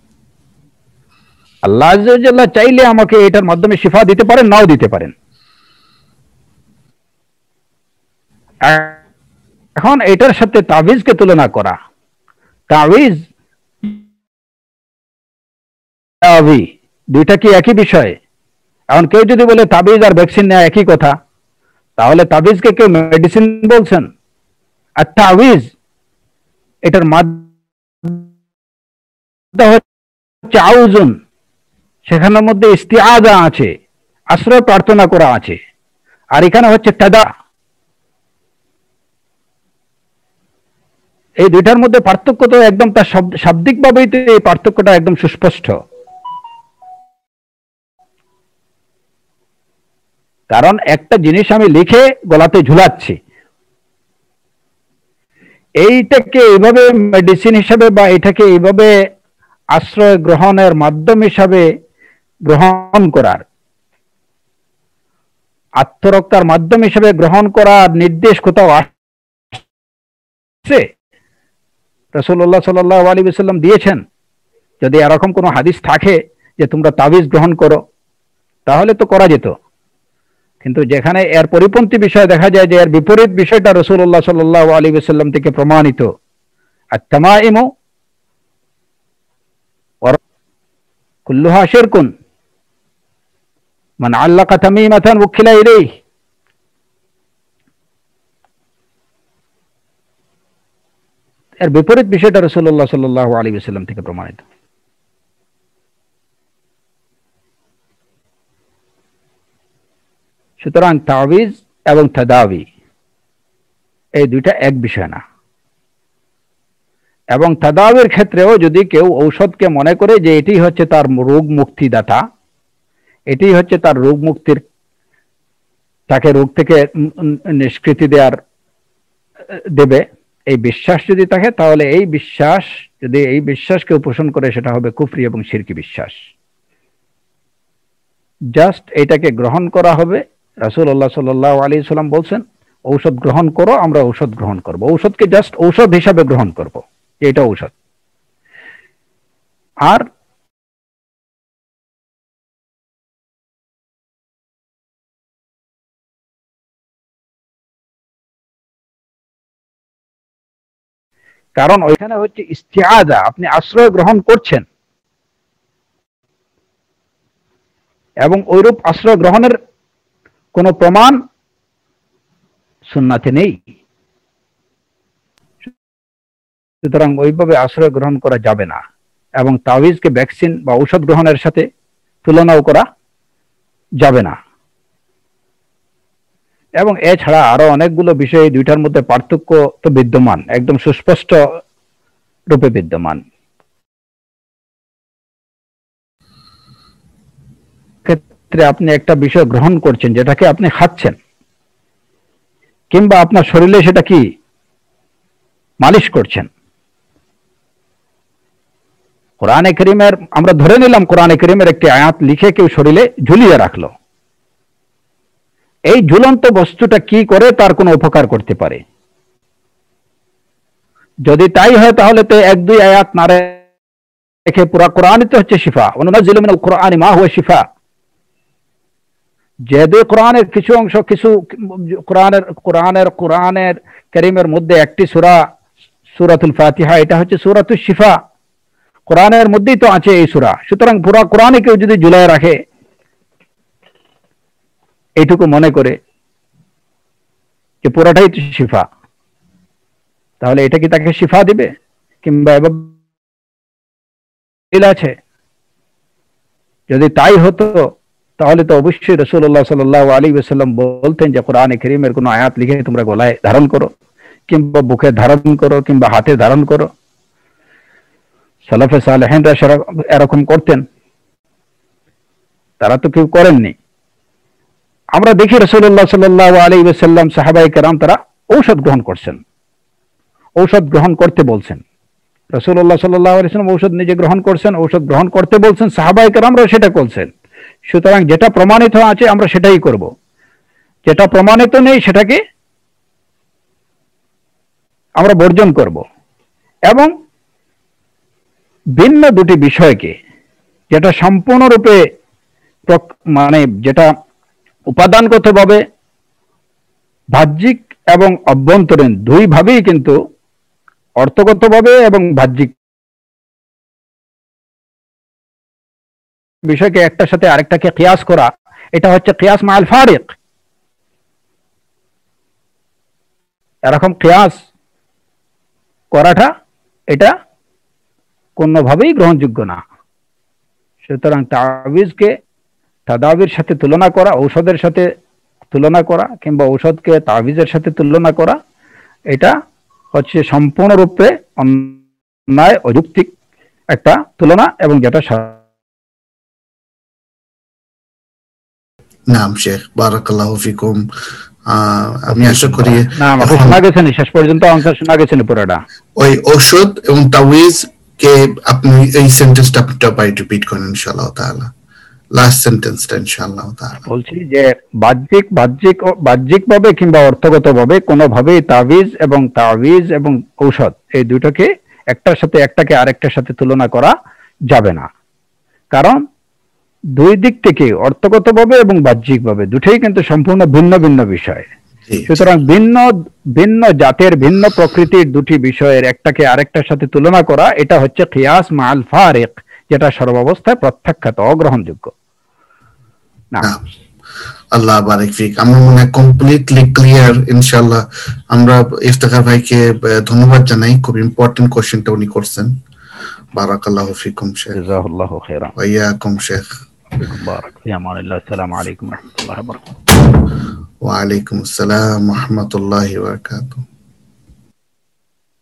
আল্লাহ আযজা ওয়া জাল্লা চাইলে আমাকে এটার মাধ্যমে শিফা দিতে পারেন, নাও দিতে পারেন। এখন এটার সাথে তাবিজকে তুলনা করা, তাবিজ দুইটা কি একই বিষয়? এখন কেউ যদি বলে তাবিজ আর ভ্যাকসিন নেওয়া একই কথা, তাহলে তাবিজকে কেউ মেডিসিন বলছেন, আর তাবিজ এটার মাধ্যমে হচ্ছে আউজুন, সেখানের মধ্যে ইস্তিআযা আছে, আশ্রয় প্রার্থনা করা আছে, আর এখানে হচ্ছে তাদা। এই দুইটার মধ্যে পার্থক্য তো একদম, তার শাব্দিকভাবেই তো এই পার্থক্যটা একদম সুস্পষ্ট। কারণ একটা জিনিস আমি লিখে গলাতে ঝুলাচ্ছি, এইটাকে এইভাবে মেডিসিন হিসাবে বা এটাকে এইভাবে আশ্রয় গ্রহণের মাধ্যম হিসাবে গ্রহণ করার, আত্মরক্ষার মাধ্যম হিসাবে গ্রহণ করার নির্দেশ কোথাও আছে? রাসূলুল্লাহ সাল্লাল্লাহু আলাইহি ওয়াসাল্লাম দিয়েছেন? যদি এরকম কোনো হাদিস থাকে যে তোমরা তাবিজ গ্রহণ করো, তাহলে তো করা যেত। কিন্তু যেখানে এর পরিপন্থী বিষয় দেখা যায় যে এর বিপরীত বিষয়টা রাসূলুল্লাহ সাল্লাল্লাহু আলাইহি ওয়াসাল্লাম থেকে প্রমাণিত, আত-তামাইমু কুল্লুহা শিরকুন, মান আল্লাকা তামিমাতান উকিলা ইলাইহি, এর বিপরীত বিষয়টা রাসূলুল্লাহ সাল্লাল্লাহু আলাইহি ওয়াসাল্লাম থেকে প্রমাণিত। সুতরাং তাবিজ এবং তাদাবি এই দুইটা এক বিষয় না। এবং তাদাবির ক্ষেত্রেও যদি কেউ ঔষধকে মনে করে যে এটি হচ্ছে তার রোগ মুক্তিদাতা, এটি হচ্ছে তার রোগ মুক্তির, তাকে রোগ থেকে নিষ্কৃতি দেবে, এই বিশ্বাস যদি থাকে, তাহলে এই বিশ্বাস, যদি এই বিশ্বাসকে পোষণ করে, সেটা হবে কুফরি এবং শিরকি বিশ্বাস। জাস্ট এটাকে গ্রহণ করা হবে। রাসূলুল্লাহ সাল্লাল্লাহু আলাইহি ওয়াসাল্লাম বলছেন ঔষধ গ্রহণ করো, আমরা ঔষধ গ্রহণ করব, ঔষধকে জাস্ট ঔষধ হিসাবে গ্রহণ করব, এটা ঔষধ। আর কারণ ওইখানে হচ্ছে ইস্তিআযা, আপনি আশ্রয় গ্রহণ করছেন, এবং ওইরূপ আশ্রয় গ্রহণের কোনো প্রমাণ সুন্নাতে নেই। সুতরাং ওইভাবে আশ্রয় গ্রহণ করা যাবে না, এবং তাবিজকে ভ্যাকসিন বা ঔষধ গ্রহণের সাথে তুলনাও করা যাবে না। এবং এছাড়া আরো অনেকগুলো বিষয় এই দুইটার মধ্যে পার্থক্য তো বিদ্যমান, একদম সুস্পষ্ট রূপে বিদ্যমান। ক্ষেত্রে আপনি একটা বিষয় গ্রহণ করছেন, যেটাকে আপনি খাচ্ছেন, কিংবা আপনার শরীরে সেটা কি মালিশ করছেন, কোরআনে কারীমের আমরা ধরে নিলাম কোরআনে কারীমের একটি আয়াত লিখে কেউ শরীরে ঝুলিয়ে রাখলো, এই ঝুলন্ত বস্তুটা কি করে তার কোনো উপকার করতে পারে? যদি তাই হয় তাহলে তো এক দুই আয়াত না রেখে পুরা কোরআনই তো হচ্ছে শিফা। ওয়ানুনাজ্জিলু মিনাল কোরআনি মা হুয়া শিফা। যেহেতু কোরআনের কিছু অংশ, কিছু কোরআনের কারীমের মধ্যে একটি সূরা সূরাতুল ফাতিহা, এটা হচ্ছে সূরাতুশ শিফা, কোরআনের মধ্যেই তো আছে এই সূরা। সুতরাং পুরা কোরআনে কেউ যদি ঝুলায় রাখে এইটুকু মনে করে যে পুরাটাই তো শিফা, তাহলে এটা কি তাকে শিফা দিবে? কিংবা আছে? যদি তাই হতো তাহলে তো অবশ্যই রাসূলুল্লাহ সাল্লাল্লাহু আলাইহি ওয়াসাল্লাম বলতেন যে কোরআনে কারীমের কোনো আয়াত লিখে তোমরা গলায় ধারণ করো, কিংবা বুকে ধারণ করো, কিংবা হাতে ধারণ করো। সালাফে সালেহিনরা এরকম করতেন, তারা তো কেউ করেননি। আমরা দেখি রাসূলুল্লাহ সাল্লাল্লাহু আলাইহি ওয়াসাল্লাম, সাহাবায়ে কেরাম তারা ঔষধ গ্রহণ করছেন, ঔষধ গ্রহণ করতে বলছেন। রাসূলুল্লাহ সাল্লাল্লাহু আলাইহি ওয়াসাল্লাম ঔষধ নিজে গ্রহণ করছেন, ঔষধ গ্রহণ করতে বলছেন, সাহাবায়ে কেরামরাও সেটা করছেন। সুতরাং যেটা প্রমাণিত আছে আমরা সেটাই করব, যেটা প্রমাণিত নেই সেটাকে আমরা বর্জন করব। এবং ভিন্ন দুটি বিষয়কে, যেটা সম্পূর্ণরূপে মানে যেটা উপাদানগতভাবে বাহ্যিক এবং অভ্যন্তরীণ দুই ভাবেই, কিন্তু অর্থগতভাবে এবং বাহ্যিক বিষয়কে একটার সাথে আরেকটাকে কিয়াস করা, এটা হচ্ছে কিয়াস মাআল ফারিক। এরকম কিয়াস করাটা এটা কোনোভাবেই গ্রহণযোগ্য না। সুতরাং তাবিজকে তাদাবির সাথে তুলনা করা, ঔষধের সাথে তুলনা করা, কিংবা ঔষধকে তাবিজের সাথে তুলনা করা, এটা হচ্ছে সম্পূর্ণরূপে অন্যায়, অযৌক্তিক একটা তুলনা, এবং যেটা নাম শেখ বারাকাল্লাহু ফিকুম। আমি আশা করি শোনা গেছে, শেষ পর্যন্ত আনসার শোনা গেছে পুরোটা। ওই ঔষধ এবং তাওয়িজ কে আপনি এই সেন্টেন্সটা আপনি রিপিট করেন ইনশাআল্লাহ তাআলা, লাস্ট সেন্টেন্সটা ইনশাআল্লাহ তাআলা। বলছি যে বাহ্যিকভাবে কিংবা অর্থগতভাবে কোনোভাবেই তাবিজ এবং ঔষধ এই দুটোকে একটার সাথে একটাকে আরেকটার সাথে তুলনা করা যাবে না। কারণ দুই দিক থেকে, অর্থগতভাবে এবং বাহ্যিকভাবে, দুটোই কিন্তু সম্পূর্ণ ভিন্ন ভিন্ন বিষয়। সুতরাং ভিন্ন জাতের, ভিন্ন প্রকৃতির দুটি বিষয়ের একটাকে আরেকটার সাথে তুলনা করা, এটা হচ্ছে কিয়াস মাআল ফারিক, যেটা সর্বাবস্থায় প্রত্যাখ্যাত, অগ্রহণযোগ্য না। আল্লাহ বারিক ফিক। আমার মনে হয় কমপ্লিটলি ক্লিয়ার ইনশাআল্লাহ। আমরা ইফতেখার ভাইকে ধন্যবাদ জানাই, খুব ইম্পর্টেন্ট কোশ্চেনটা উনি করছেন। বারাকাল্লাহু ফিকুম শেখ। জাযাকাল্লাহু খাইরান। ওয়া ইয়াকুম শেখ। বারাক ফি আমানিল্লাহ। আসসালামু আলাইকুম ওয়া রাহমাতুল্লাহি ওয়া বারাকাতুহু। ওয়া আলাইকুম আসসালাম ওয়া রাহমাতুল্লাহি ওয়া বারাকাতুহু।